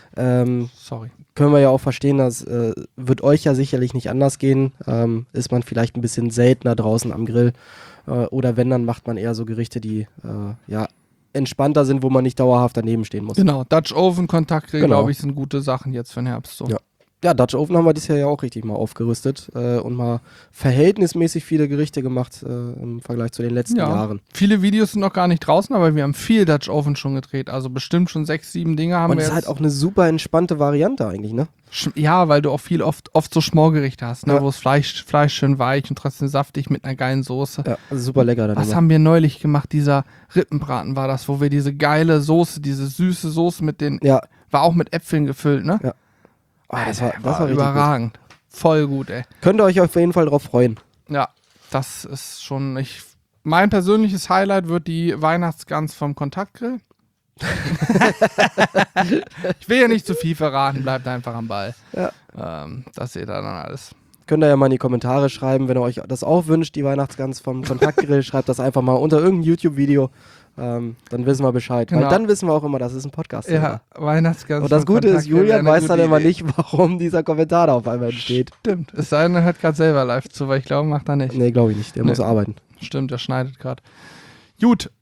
Sorry. Können wir ja auch verstehen, das wird euch ja sicherlich nicht anders gehen. Ist man vielleicht ein bisschen seltener draußen am Grill oder wenn, dann macht man eher so Gerichte, die ja entspannter sind, wo man nicht dauerhaft daneben stehen muss. Genau, Dutch Oven, Kontaktgrill, Genau. glaube ich, sind gute Sachen jetzt für den Herbst. So. Ja. Ja, Dutch Oven haben wir dieses Jahr ja auch richtig mal aufgerüstet und mal verhältnismäßig viele Gerichte gemacht im Vergleich zu den letzten Jahren. Viele Videos sind noch gar nicht draußen, aber wir haben viel Dutch Oven schon gedreht. Also bestimmt schon 6, 7 Dinge haben und wir das ist halt auch eine super entspannte Variante eigentlich, ne? Ja, weil du auch oft so Schmorgerichte hast, ne? Ja. Wo das Fleisch schön weich und trotzdem saftig mit einer geilen Soße. Ja, also super lecker dann Was immer. haben wir neulich gemacht? Dieser Rippenbraten war das, wo wir diese geile Soße, diese süße Soße mit den, Ja, war auch mit Äpfeln gefüllt, ne? Ja. Das war richtig überragend. Voll gut, ey. Könnt ihr euch auf jeden Fall drauf freuen. Ja, das ist schon, mein persönliches Highlight wird die Weihnachtsgans vom Kontaktgrill. Ich will ja nicht zu viel verraten, bleibt einfach am Ball. Ja. Das seht ihr dann alles. Könnt ihr ja mal in die Kommentare schreiben, wenn ihr euch das auch wünscht, die Weihnachtsgans vom Kontaktgrill, schreibt das einfach mal unter irgendein YouTube-Video. Dann wissen wir Bescheid. Genau. Weil dann wissen wir auch immer, das ist ein Podcast. Ja, Weihnachtsgans. Und das vom Gute ist, Kontaktgrill Julian wäre eine weiß dann gute immer Idee. nicht, warum dieser Kommentar da auf einmal entsteht. Stimmt, es sei denn, er hört gerade selber live zu, weil ich glaube, macht er nicht. Nee, glaube ich nicht. Der Nee. muss arbeiten. Stimmt, der schneidet gerade. Gut,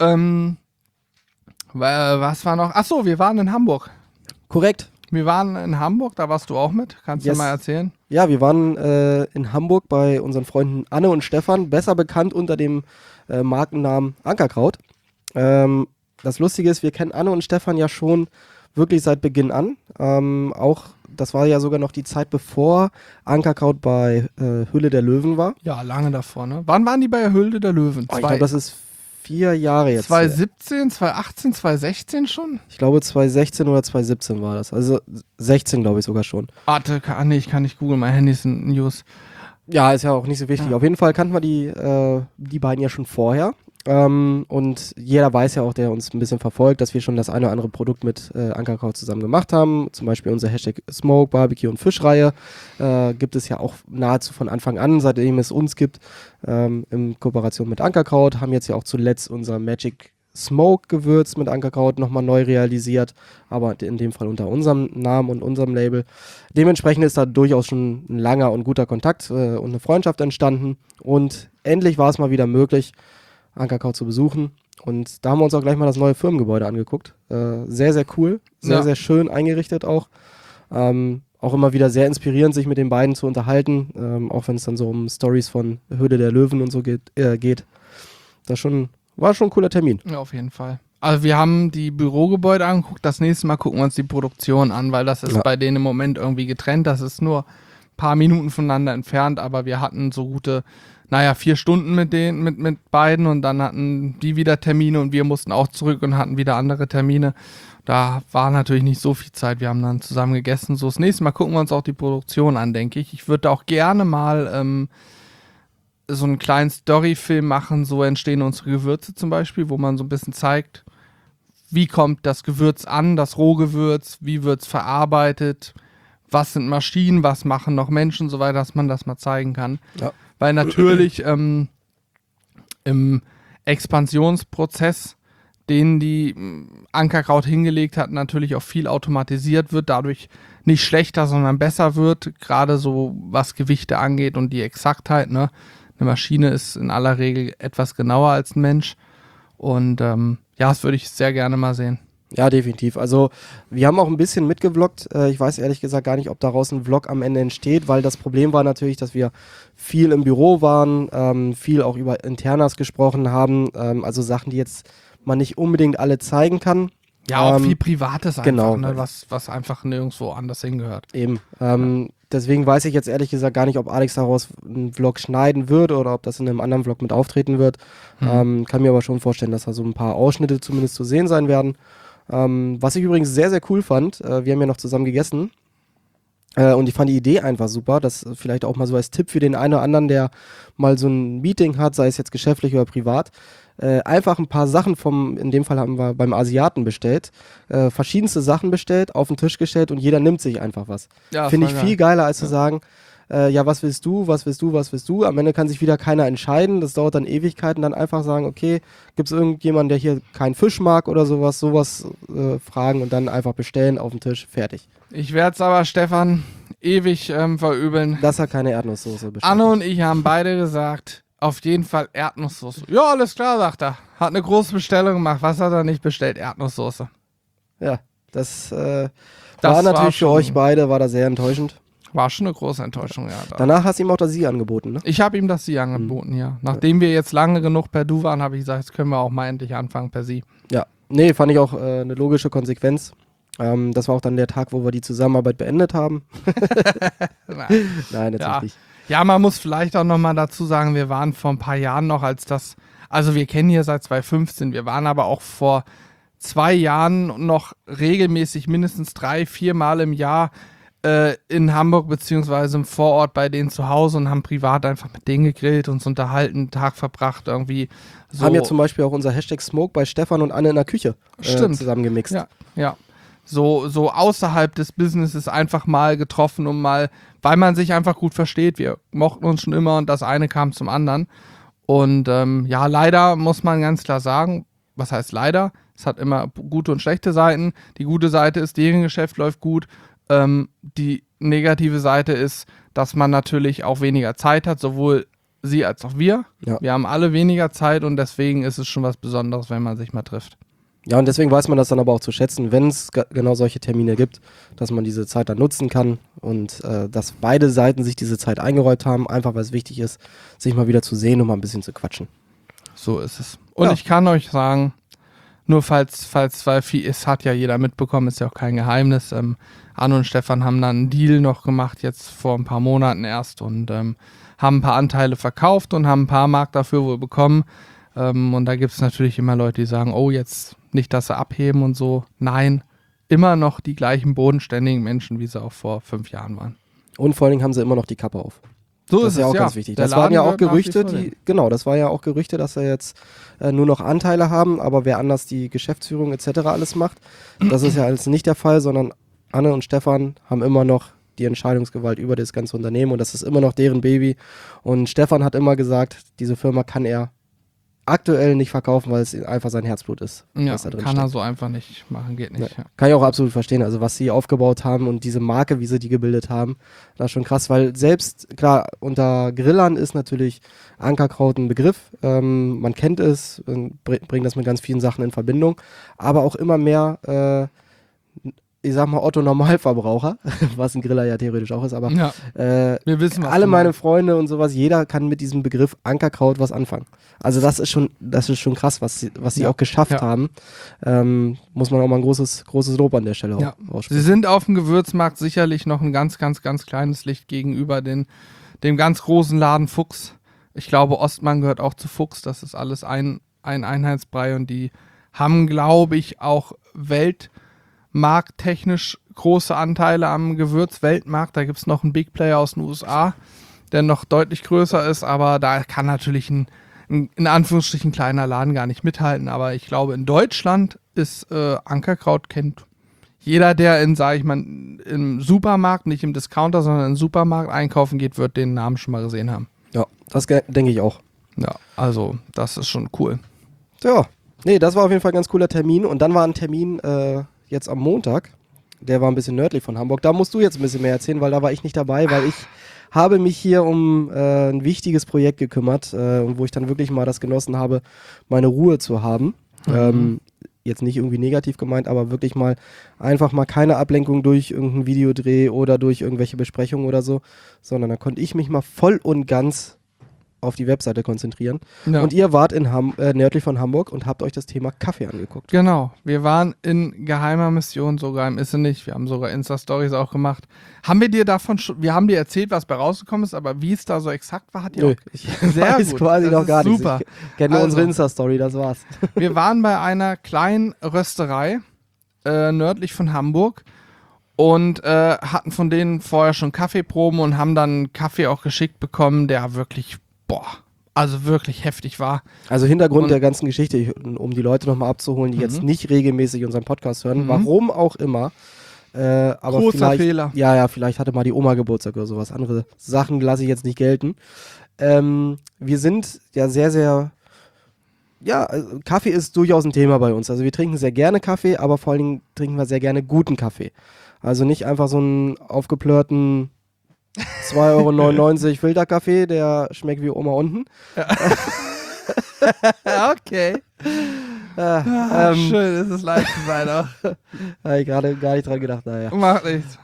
was war noch? Achso, wir waren in Hamburg. Korrekt. Wir waren in Hamburg, da warst du auch mit. Kannst Yes. du mal erzählen? Ja, wir waren in Hamburg bei unseren Freunden Anne und Stefan, besser bekannt unter dem Markennamen Ankerkraut. Das Lustige ist, wir kennen Anne und Stefan ja schon wirklich seit Beginn an. Auch, das war ja sogar noch die Zeit, bevor Ankerkraut bei Höhle der Löwen war. Ja, lange davor, ne? Wann waren die bei der Höhle der Löwen? Ich glaube, das ist 4 Jahre jetzt. 2017, 2018, 2016 schon? Ich glaube, 2016 oder 2017 war das. Also 16, glaube ich, sogar schon. Warte, ich kann nicht googeln, mein Handy ist in News. Ja, ist ja auch nicht so wichtig. Ja. Auf jeden Fall kannten wir die beiden ja schon vorher. Und jeder weiß ja auch, der uns ein bisschen verfolgt, dass wir schon das eine oder andere Produkt mit Ankerkraut zusammen gemacht haben. Zum Beispiel unser Hashtag Smoke, Barbecue und Fischreihe gibt es ja auch nahezu von Anfang an, seitdem es uns gibt, in Kooperation mit Ankerkraut. Haben jetzt ja auch zuletzt unser Magic Smoke Gewürz mit Ankerkraut nochmal neu realisiert, aber in dem Fall unter unserem Namen und unserem Label. Dementsprechend ist da durchaus schon ein langer und guter Kontakt und eine Freundschaft entstanden. Und endlich war es mal wieder möglich, Ankerkraut zu besuchen. Und da haben wir uns auch gleich mal das neue Firmengebäude angeguckt. Sehr, sehr cool. Sehr, sehr schön eingerichtet auch. Auch immer wieder sehr inspirierend, sich mit den beiden zu unterhalten. Auch wenn es dann so um Stories von Höhle der Löwen und so geht. War schon ein cooler Termin. Ja, auf jeden Fall. Also wir haben die Bürogebäude angeguckt, das nächste Mal gucken wir uns die Produktion an, weil das ist bei denen im Moment irgendwie getrennt. Das ist nur ein paar Minuten voneinander entfernt, aber wir hatten so gute 4 Stunden mit beiden und dann hatten die wieder Termine und wir mussten auch zurück und hatten wieder andere Termine. Da war natürlich nicht so viel Zeit. Wir haben dann zusammen gegessen. So, das nächste Mal gucken wir uns auch die Produktion an, denke ich. Ich würde auch gerne mal so einen kleinen Storyfilm machen, so entstehen unsere Gewürze zum Beispiel, wo man so ein bisschen zeigt, wie kommt das Gewürz an, das Rohgewürz, wie wird es verarbeitet, was sind Maschinen, was machen noch Menschen, so weiter, dass man das mal zeigen kann. Ja. Weil natürlich im Expansionsprozess, den die Ankerkraut hingelegt hat, natürlich auch viel automatisiert wird, dadurch nicht schlechter, sondern besser wird, gerade so was Gewichte angeht und die Exaktheit, ne? Eine Maschine ist in aller Regel etwas genauer als ein Mensch und das würde ich sehr gerne mal sehen. Ja, definitiv. Also wir haben auch ein bisschen mitgevloggt. Ich weiß ehrlich gesagt gar nicht, ob daraus ein Vlog am Ende entsteht, weil das Problem war natürlich, dass wir viel im Büro waren, viel auch über Internas gesprochen haben, also Sachen, die jetzt man nicht unbedingt alle zeigen kann. Ja, auch viel Privates einfach, genau. ne? was einfach nirgendwo anders hingehört. Eben. Deswegen weiß ich jetzt ehrlich gesagt gar nicht, ob Alex daraus einen Vlog schneiden wird oder ob das in einem anderen Vlog mit auftreten wird. Kann mir aber schon vorstellen, dass da so ein paar Ausschnitte zumindest zu sehen sein werden. Was ich übrigens sehr, sehr cool fand, wir haben ja noch zusammen gegessen und ich fand die Idee einfach super, das vielleicht auch mal so als Tipp für den einen oder anderen, der mal so ein Meeting hat, sei es jetzt geschäftlich oder privat, einfach ein paar Sachen in dem Fall haben wir beim Asiaten bestellt, verschiedenste Sachen bestellt, auf den Tisch gestellt und jeder nimmt sich einfach was. Ja, Finde ich voll viel geiler, als zu sagen, was willst du, was willst du, was willst du? Am Ende kann sich wieder keiner entscheiden, das dauert dann Ewigkeiten, dann einfach sagen, okay, gibt es irgendjemanden, der hier keinen Fisch mag oder sowas fragen und dann einfach bestellen, auf den Tisch, fertig. Ich werde es aber, Stefan, ewig verübeln. Dass er keine Erdnusssoße bestellt. Anne und ich haben beide gesagt, auf jeden Fall Erdnusssoße. Ja, alles klar, sagt er. Hat eine große Bestellung gemacht. Was hat er nicht bestellt? Erdnusssoße. Ja, das Das war war natürlich für schon- euch beide, war da sehr enttäuschend. War schon eine große Enttäuschung, ja. Danach hast du ihm auch das Sie angeboten, ne? Ich habe ihm das Sie angeboten, ja. Nachdem wir jetzt lange genug per Du waren, habe ich gesagt, jetzt können wir auch mal endlich anfangen per Sie. Ja, nee, fand ich auch eine logische Konsequenz. Das war auch dann der Tag, wo wir die Zusammenarbeit beendet haben. Nein, natürlich Ja. nicht. Ja, man muss vielleicht auch nochmal dazu sagen, wir waren vor ein paar Jahren noch also wir kennen hier seit 2015, wir waren aber auch vor 2 Jahren noch regelmäßig mindestens 3-4 Mal im Jahr in Hamburg beziehungsweise im Vorort bei denen zu Hause und haben privat einfach mit denen gegrillt, uns unterhalten, einen Tag verbracht irgendwie. So. Haben ja zum Beispiel auch unser Hashtag Smoke bei Stefan und Anne in der Küche zusammengemixt. Ja. So außerhalb des Businesses einfach mal getroffen, weil man sich einfach gut versteht. Wir mochten uns schon immer und das eine kam zum anderen. Und leider muss man ganz klar sagen, was heißt leider? Es hat immer gute und schlechte Seiten. Die gute Seite ist, deren Geschäft läuft gut. Die negative Seite ist, dass man natürlich auch weniger Zeit hat, sowohl sie als auch wir. Ja. Wir haben alle weniger Zeit und deswegen ist es schon was Besonderes, wenn man sich mal trifft. Ja, und deswegen weiß man das dann aber auch zu schätzen, wenn es genau solche Termine gibt, dass man diese Zeit dann nutzen kann und dass beide Seiten sich diese Zeit eingeräumt haben, einfach weil es wichtig ist, sich mal wieder zu sehen und mal ein bisschen zu quatschen. So ist es. Und ich kann euch sagen, nur falls viel ist, hat ja jeder mitbekommen, ist ja auch kein Geheimnis. Anne und Stefan haben dann einen Deal noch gemacht, jetzt vor ein paar Monaten erst und haben ein paar Anteile verkauft und haben ein paar Mark dafür wohl bekommen. Und da gibt es natürlich immer Leute, die sagen, oh, jetzt nicht, dass sie abheben und so. Nein, immer noch die gleichen bodenständigen Menschen, wie sie auch vor 5 Jahren waren. Und vor allen Dingen haben sie immer noch die Kappe auf. So das ist ja auch ganz wichtig. Das waren ja auch Gerüchte, das war ja auch Gerüchte, dass er jetzt nur noch Anteile haben, aber wer anders die Geschäftsführung etc. alles macht. Das ist ja alles nicht der Fall, sondern Anne und Stefan haben immer noch die Entscheidungsgewalt über das ganze Unternehmen und das ist immer noch deren Baby. Und Stefan hat immer gesagt, diese Firma kann er aktuell nicht verkaufen, weil es einfach sein Herzblut ist. Ja, was da drin kann steckt. er so einfach nicht machen, geht nicht. Ja. Kann ich auch absolut verstehen. Also was sie aufgebaut haben und diese Marke, wie sie die gebildet haben, das ist schon krass, weil selbst, klar, unter Grillern ist natürlich Ankerkraut ein Begriff. Man kennt es, bringt das mit ganz vielen Sachen in Verbindung, aber auch immer mehr ich sag mal Otto-Normalverbraucher, was ein Griller ja theoretisch auch ist, aber Ja. Wir wissen, was alle du meine meinst. Freunde und sowas, jeder kann mit diesem Begriff Ankerkraut was anfangen. Also das ist schon krass, was sie Ja. auch geschafft Ja. haben. Muss man auch mal ein großes Lob an der Stelle Ja. Sie aussprechen. sind auf dem Gewürzmarkt sicherlich noch ein ganz, ganz, ganz kleines Licht gegenüber dem ganz großen Laden Fuchs. Ich glaube, Ostmann gehört auch zu Fuchs. Das ist alles ein Einheitsbrei und die haben, glaube ich, auch weltmarkttechnisch große Anteile am Gewürzweltmarkt. Da gibt es noch einen Big Player aus den USA, der noch deutlich größer ist, aber da kann natürlich ein in Anführungsstrichen kleiner Laden gar nicht mithalten. Aber ich glaube, in Deutschland ist Ankerkraut kennt jeder, der im Supermarkt, nicht im Discounter, sondern im Supermarkt einkaufen geht, wird den Namen schon mal gesehen haben. Ja, das denke ich auch. Ja, also das ist schon cool. Ja, nee, das war auf jeden Fall ein ganz cooler Termin. Und dann war ein Termin jetzt am Montag, der war ein bisschen nördlich von Hamburg. Da musst du jetzt ein bisschen mehr erzählen, weil da war ich nicht dabei, weil ich habe mich hier um ein wichtiges Projekt gekümmert, wo ich dann wirklich mal das genossen habe, meine Ruhe zu haben. Jetzt nicht irgendwie negativ gemeint, aber wirklich mal einfach mal keine Ablenkung durch irgendeinen Videodreh oder durch irgendwelche Besprechungen oder so, sondern da konnte ich mich mal voll und ganz auf die Webseite konzentrieren. Ja. Und ihr wart nördlich von Hamburg und habt euch das Thema Kaffee angeguckt. Genau, wir waren in geheimer Mission sogar im Issenich. Wir haben sogar Insta-Stories auch gemacht. Haben wir dir davon schon, wir haben dir erzählt, was bei rausgekommen ist, aber wie es da so exakt war, hat dir Nö, auch ich sehr weiß gut. quasi Das noch ist gar nichts. super. Ich kenne nur Also. unsere Insta-Story, das war's. Wir waren bei einer kleinen Rösterei nördlich von Hamburg und hatten von denen vorher schon Kaffeeproben und haben dann Kaffee auch geschickt bekommen, der wirklich, also wirklich heftig war. Also Hintergrund Und- der ganzen Geschichte, um die Leute nochmal abzuholen, die jetzt nicht regelmäßig unseren Podcast hören, warum auch immer. Aber Großer vielleicht, Fehler. Ja, vielleicht hatte mal die Oma Geburtstag oder sowas. Andere Sachen lasse ich jetzt nicht gelten. Wir sind ja sehr, sehr, also Kaffee ist durchaus ein Thema bei uns. Also wir trinken sehr gerne Kaffee, aber vor allen Dingen trinken wir sehr gerne guten Kaffee. Also nicht einfach so einen aufgeplörten 2,99 € Filterkaffee, der schmeckt wie Oma unten. Okay. Schön, ist es leicht zu sein auch. Habe ich gerade gar nicht dran gedacht, naja. Macht nichts.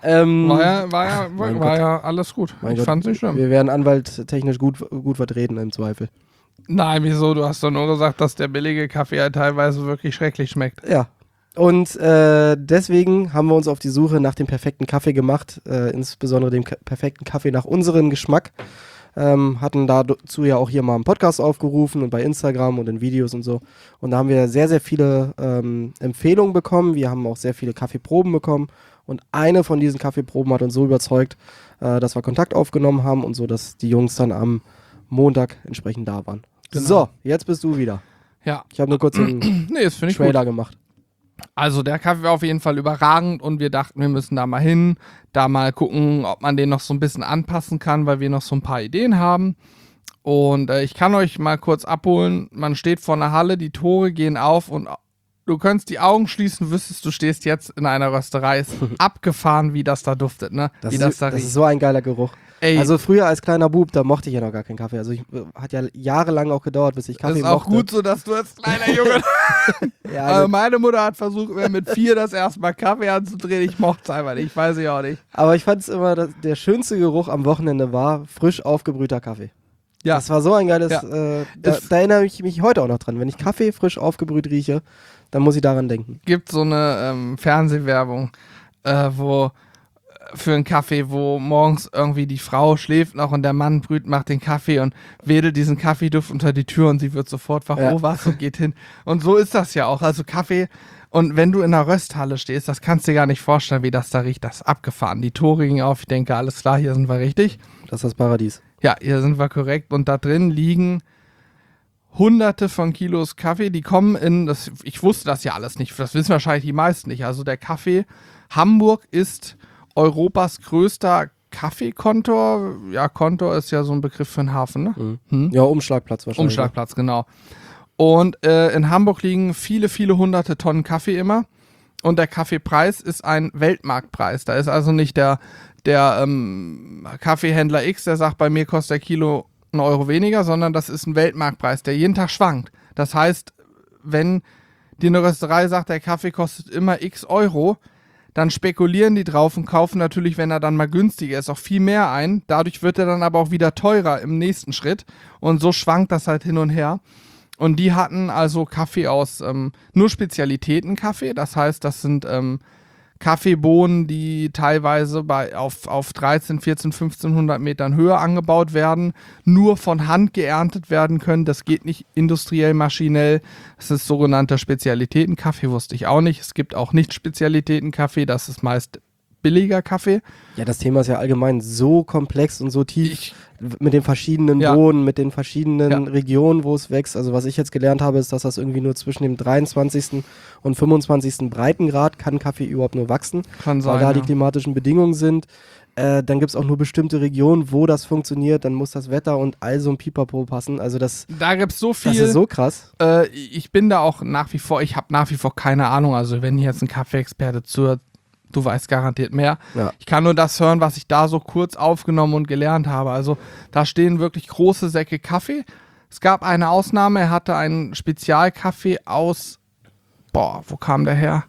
War ja alles gut. Mein Ich Gott, fand's nicht schlimm. Wir werden anwalttechnisch gut vertreten im Zweifel. Nein, wieso? Du hast doch nur gesagt, dass der billige Kaffee ja teilweise wirklich schrecklich schmeckt. Ja. Und deswegen haben wir uns auf die Suche nach dem perfekten Kaffee gemacht, insbesondere dem perfekten Kaffee nach unserem Geschmack. Hatten dazu ja auch hier mal einen Podcast aufgerufen und bei Instagram und in Videos und so. Und da haben wir sehr, sehr viele Empfehlungen bekommen. Wir haben auch sehr viele Kaffeeproben bekommen. Und eine von diesen Kaffeeproben hat uns so überzeugt, dass wir Kontakt aufgenommen haben und so, dass die Jungs dann am Montag entsprechend da waren. Genau. So, jetzt bist du wieder. Ja. Ich habe nur kurz einen Nee, das finde ich Trailer gut. gemacht. Also der Kaffee war auf jeden Fall überragend und wir dachten, wir müssen da mal hin, da mal gucken, ob man den noch so ein bisschen anpassen kann, weil wir noch so ein paar Ideen haben. Und ich kann euch mal kurz abholen. Man steht vor einer Halle, die Tore gehen auf und du könntest die Augen schließen, wüsstest, du stehst jetzt in einer Rösterei. Ist abgefahren, wie das da duftet, ne? Wie das da Das riecht. ist so ein geiler Geruch. Ey, Also früher als kleiner Bub, da mochte ich ja noch gar keinen Kaffee. Also hat ja jahrelang auch gedauert, bis ich das Kaffee ist auch mochte. gut so, dass du als kleiner Junge... Ja, Also meine Mutter hat versucht, mir mit 4 das erste Mal Kaffee anzudrehen. Ich mochte es einfach nicht, weiß ich auch nicht. aber ich fand es immer, der schönste Geruch am Wochenende war frisch aufgebrühter Kaffee. Ja. Das war so ein geiles, Ja. da erinnere ich mich heute auch noch dran. Wenn ich Kaffee frisch aufgebrüht rieche, dann muss ich daran denken. Gibt so eine Fernsehwerbung, wo für einen Kaffee, wo morgens irgendwie die Frau schläft noch und der Mann macht den Kaffee und wedelt diesen Kaffeeduft unter die Tür und sie wird sofort wach, Ja. oh was, und geht hin. Und so ist das ja auch. Also Kaffee, und wenn du in einer Rösthalle stehst, das kannst du dir gar nicht vorstellen, wie das da riecht. Das ist abgefahren. Die Tore gingen auf, ich denke, alles klar, hier sind wir richtig. Das ist das Paradies. Ja, hier sind wir korrekt. Und da drin liegen Hunderte von Kilos Kaffee, die kommen ich wusste das ja alles nicht, das wissen wahrscheinlich die meisten nicht. Also der Kaffee, Hamburg ist Europas größter Kaffeekontor. Ja, Kontor ist ja so ein Begriff für einen Hafen, ne? Ja, Umschlagplatz wahrscheinlich. Umschlagplatz, genau. Und in Hamburg liegen viele, viele hunderte Tonnen Kaffee immer. Und der Kaffeepreis ist ein Weltmarktpreis. Da ist also nicht der Kaffeehändler X, der sagt, bei mir kostet der Kilo 1 Euro weniger, sondern das ist ein Weltmarktpreis, der jeden Tag schwankt. Das heißt, wenn die eine Rösterei sagt, der Kaffee kostet immer x Euro, dann spekulieren die drauf und kaufen natürlich, wenn er dann mal günstiger ist, auch viel mehr ein. Dadurch wird er dann aber auch wieder teurer im nächsten Schritt. Und so schwankt das halt hin und her. Und die hatten also Kaffee aus nur Spezialitäten-Kaffee. Das heißt, das sind Kaffeebohnen, die teilweise auf 13, 14, 1500 Metern Höhe angebaut werden, nur von Hand geerntet werden können. Das geht nicht industriell, maschinell. Das ist sogenannter Spezialitätenkaffee, wusste ich auch nicht. Es gibt auch nicht Spezialitätenkaffee, das ist meist billiger Kaffee. Ja, das Thema ist ja allgemein so komplex und so tief mit den verschiedenen Ja. Bohnen, mit den verschiedenen Ja. Regionen, wo es wächst. Also was ich jetzt gelernt habe, ist, dass das irgendwie nur zwischen dem 23. und 25. Breitengrad kann Kaffee überhaupt nur wachsen, Kann sein, weil da ja. die klimatischen Bedingungen sind. Dann gibt es auch nur bestimmte Regionen, wo das funktioniert. Dann muss das Wetter und all so ein Pipapo passen. Also das Da gibt es so viel. ist so krass. Ich bin da auch ich habe nach wie vor keine Ahnung. Also wenn hier jetzt ein Kaffeeexperte zuhört, du weißt garantiert mehr. Ja. Ich kann nur das hören, was ich da so kurz aufgenommen und gelernt habe. Also da stehen wirklich große Säcke Kaffee. Es gab eine Ausnahme, er hatte einen Spezialkaffee aus, wo kam der her?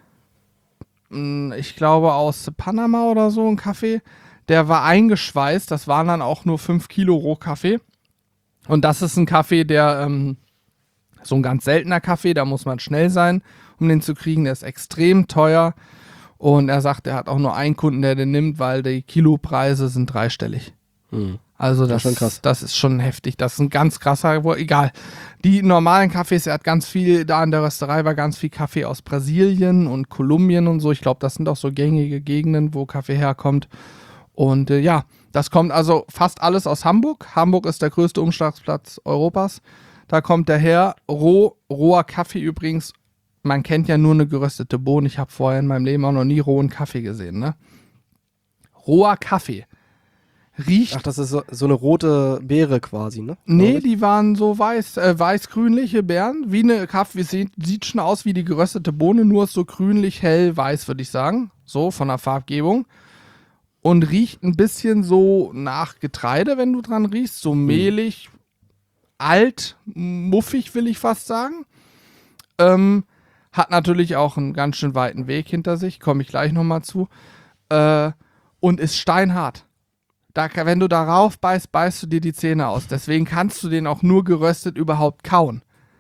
Ich glaube aus Panama oder so, ein Kaffee. Der war eingeschweißt, das waren dann auch nur 5 Kilo Rohkaffee. Und das ist ein Kaffee, der so ein ganz seltener Kaffee, da muss man schnell sein, um den zu kriegen. Der ist extrem teuer. Und er sagt, er hat auch nur einen Kunden, der den nimmt, weil die Kilopreise sind dreistellig. Also das, schon krass. Das ist schon heftig. Das ist ein ganz krasser, egal. Die normalen Kaffees, er hat ganz viel, da in der Rösterei war ganz viel Kaffee aus Brasilien und Kolumbien und so. Ich glaube, das sind auch so gängige Gegenden, wo Kaffee herkommt. Und ja, das kommt also fast alles aus Hamburg. Hamburg ist der größte Umschlagsplatz Europas. Da kommt der her. Roher Kaffee übrigens. Man kennt ja nur eine geröstete Bohne. Ich habe vorher in meinem Leben auch noch nie rohen Kaffee gesehen, ne? Roher Kaffee. Riecht. Ach, das ist so eine rote Beere quasi, ne? Nee, die waren so weiß-grünliche Beeren. Wie eine Kaffee, sieht schon aus wie die geröstete Bohne, nur ist so grünlich, hell, weiß, würde ich sagen. So, von der Farbgebung. Und riecht ein bisschen so nach Getreide, wenn du dran riechst. So mehlig, alt, muffig, will ich fast sagen. hat natürlich auch einen ganz schön weiten Weg hinter sich, komme ich gleich nochmal zu. Und ist steinhart. Wenn du darauf beißt, beißt du dir die Zähne aus. Deswegen kannst du den auch nur geröstet überhaupt kauen.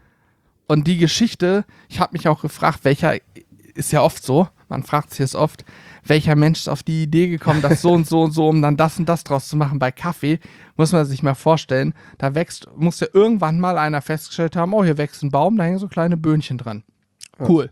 Und die Geschichte, ich habe mich auch gefragt, ist ja oft so, man fragt sich es oft, welcher Mensch ist auf die Idee gekommen, das so und so und so, um dann das und das draus zu machen. Bei Kaffee muss man sich mal vorstellen, muss ja irgendwann mal einer festgestellt haben, oh, hier wächst ein Baum, da hängen so kleine Böhnchen dran. Cool.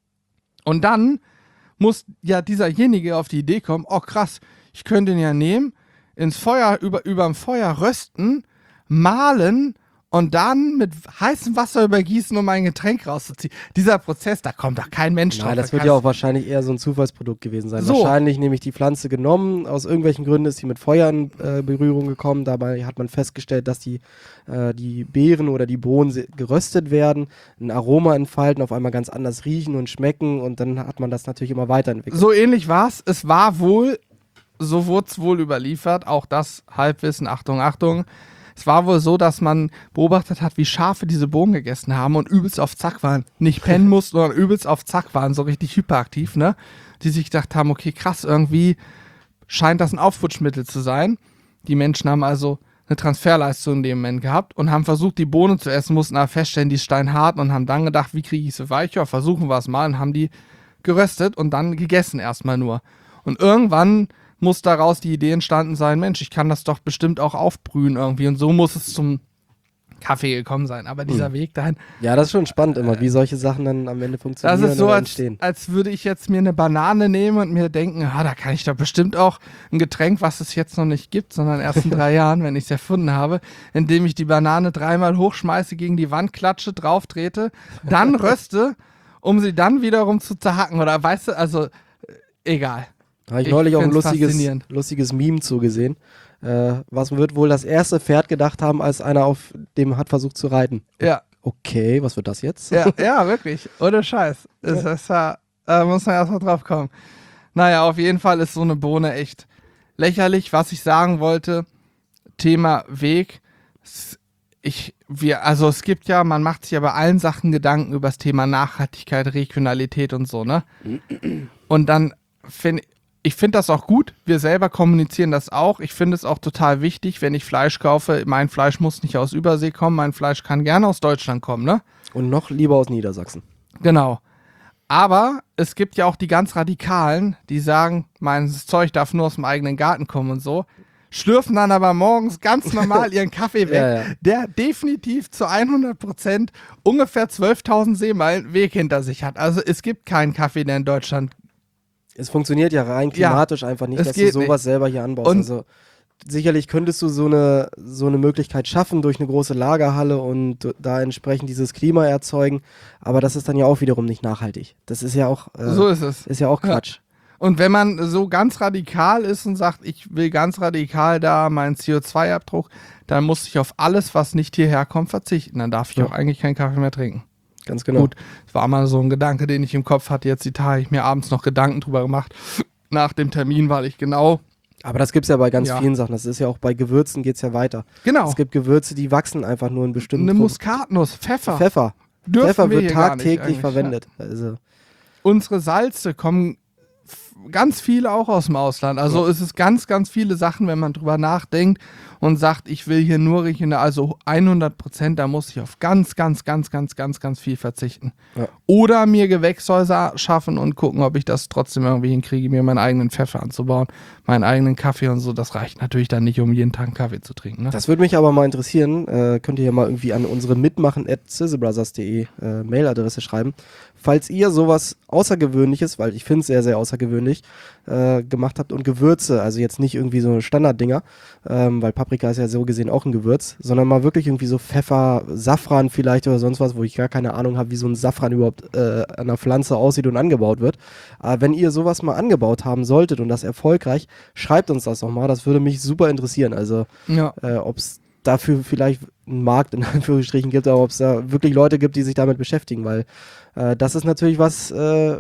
Und dann muss ja dieserjenige auf die Idee kommen, oh krass, ich könnte ihn ja nehmen, ins Feuer, überm Feuer rösten, mahlen und dann mit heißem Wasser übergießen, um ein Getränk rauszuziehen. Dieser Prozess, da kommt doch kein Mensch drauf. Nein, das wird ja auch wahrscheinlich eher so ein Zufallsprodukt gewesen sein. So. Wahrscheinlich nämlich die Pflanze genommen, aus irgendwelchen Gründen ist sie mit Feuer in Berührung gekommen. Dabei hat man festgestellt, dass die Beeren oder die Bohnen geröstet werden, ein Aroma entfalten, auf einmal ganz anders riechen und schmecken und dann hat man das natürlich immer weiterentwickelt. So ähnlich war es. Es war wohl, so wurde es wohl überliefert, auch das Halbwissen, Achtung, Achtung. Es war wohl so, dass man beobachtet hat, wie Schafe diese Bohnen gegessen haben und übelst auf Zack waren. Nicht pennen mussten, sondern übelst auf Zack waren, so richtig hyperaktiv, ne? Die sich gedacht haben, okay, krass, irgendwie scheint das ein Aufputschmittel zu sein. Die Menschen haben also eine Transferleistung in dem Moment gehabt und haben versucht, die Bohnen zu essen, mussten aber feststellen, die ist steinhart und haben dann gedacht, wie kriege ich sie weicher? Versuchen wir es mal und haben die geröstet und dann gegessen erstmal nur. Und irgendwann muss daraus die Idee entstanden sein, Mensch, ich kann das doch bestimmt auch aufbrühen irgendwie und so muss es zum Kaffee gekommen sein. Aber dieser Weg dahin... Ja, das ist schon spannend immer, wie solche Sachen dann am Ende funktionieren. Das ist so, oder als würde ich jetzt mir eine Banane nehmen und mir denken, da kann ich doch bestimmt auch ein Getränk, was es jetzt noch nicht gibt, sondern erst in 3 Jahren, wenn ich es erfunden habe, indem ich die Banane 3-mal hochschmeiße, gegen die Wand klatsche, drauf trete, dann röste, um sie dann wiederum zu zerhacken. Oder weißt du, also egal. Habe ich neulich auch ein find's lustiges Meme zugesehen. Was wird wohl das erste Pferd gedacht haben, als einer auf dem hat versucht zu reiten? Ja. Okay, was wird das jetzt? Ja, wirklich. Ohne Scheiß. Muss man erstmal drauf kommen. Naja, auf jeden Fall ist so eine Bohne echt lächerlich. Was ich sagen wollte, Thema Weg. Es gibt ja, man macht sich ja bei allen Sachen Gedanken über das Thema Nachhaltigkeit, Regionalität und so, ne? Und dann ich finde das auch gut. Wir selber kommunizieren das auch. Ich finde es auch total wichtig, wenn ich Fleisch kaufe. Mein Fleisch muss nicht aus Übersee kommen. Mein Fleisch kann gerne aus Deutschland kommen, ne? Und noch lieber aus Niedersachsen. Genau. Aber es gibt ja auch die ganz Radikalen, die sagen, mein Zeug darf nur aus dem eigenen Garten kommen und so. Schlürfen dann aber morgens ganz normal ihren Kaffee weg, der definitiv zu 100% ungefähr 12.000 Seemeilen Weg hinter sich hat. Also es gibt keinen Kaffee, der in Deutschland... Es funktioniert ja rein klimatisch einfach nicht, dass du sowas selber hier anbaust. Also sicherlich könntest du so eine Möglichkeit schaffen durch eine große Lagerhalle und da entsprechend dieses Klima erzeugen, aber das ist dann ja auch wiederum nicht nachhaltig. Das ist ja auch so ist es. Ist ja auch Quatsch. Ja. Und wenn man so ganz radikal ist und sagt, ich will ganz radikal da meinen CO2-Abdruck, dann muss ich auf alles, was nicht hierher kommt, verzichten. Dann darf ich auch eigentlich keinen Kaffee mehr trinken. Ganz genau. Gut, das war mal so ein Gedanke, den ich im Kopf hatte. Jetzt die Tage habe ich mir abends noch Gedanken drüber gemacht, nach dem Termin, weil ich genau... Aber das gibt es ja bei ganz vielen Sachen. Das ist ja auch bei Gewürzen geht es ja weiter. Genau. Es gibt Gewürze, die wachsen einfach nur in bestimmten... Eine Muskatnuss, Pfeffer. Pfeffer Dürfen wir wird hier gar tagtäglich nicht verwendet. Ja. Also. Unsere Salze kommen ganz viele auch aus dem Ausland. Also es ist ganz, ganz viele Sachen, wenn man drüber nachdenkt und sagt, ich will hier nur regional, also 100%, da muss ich auf ganz, ganz, ganz, ganz, ganz, ganz viel verzichten. Ja. Oder mir Gewächshäuser schaffen und gucken, ob ich das trotzdem irgendwie hinkriege, mir meinen eigenen Pfeffer anzubauen, meinen eigenen Kaffee und so. Das reicht natürlich dann nicht, um jeden Tag einen Kaffee zu trinken. Ne? Das würde mich aber mal interessieren. Könnt ihr ja mal irgendwie an unsere mitmachen@sizzlebrothers.de Mailadresse schreiben. Falls ihr sowas Außergewöhnliches, weil ich finde es sehr, sehr außergewöhnlich, gemacht habt und Gewürze, also jetzt nicht irgendwie so Standarddinger, weil Paprika ist ja so gesehen auch ein Gewürz, sondern mal wirklich irgendwie so Pfeffer, Safran vielleicht oder sonst was, wo ich gar keine Ahnung habe, wie so ein Safran überhaupt an einer Pflanze aussieht und angebaut wird. Aber wenn ihr sowas mal angebaut haben solltet und das erfolgreich, schreibt uns das doch mal, das würde mich super interessieren. Also ob es dafür vielleicht einen Markt in Anführungsstrichen gibt, aber ob es da wirklich Leute gibt, die sich damit beschäftigen, weil das ist natürlich was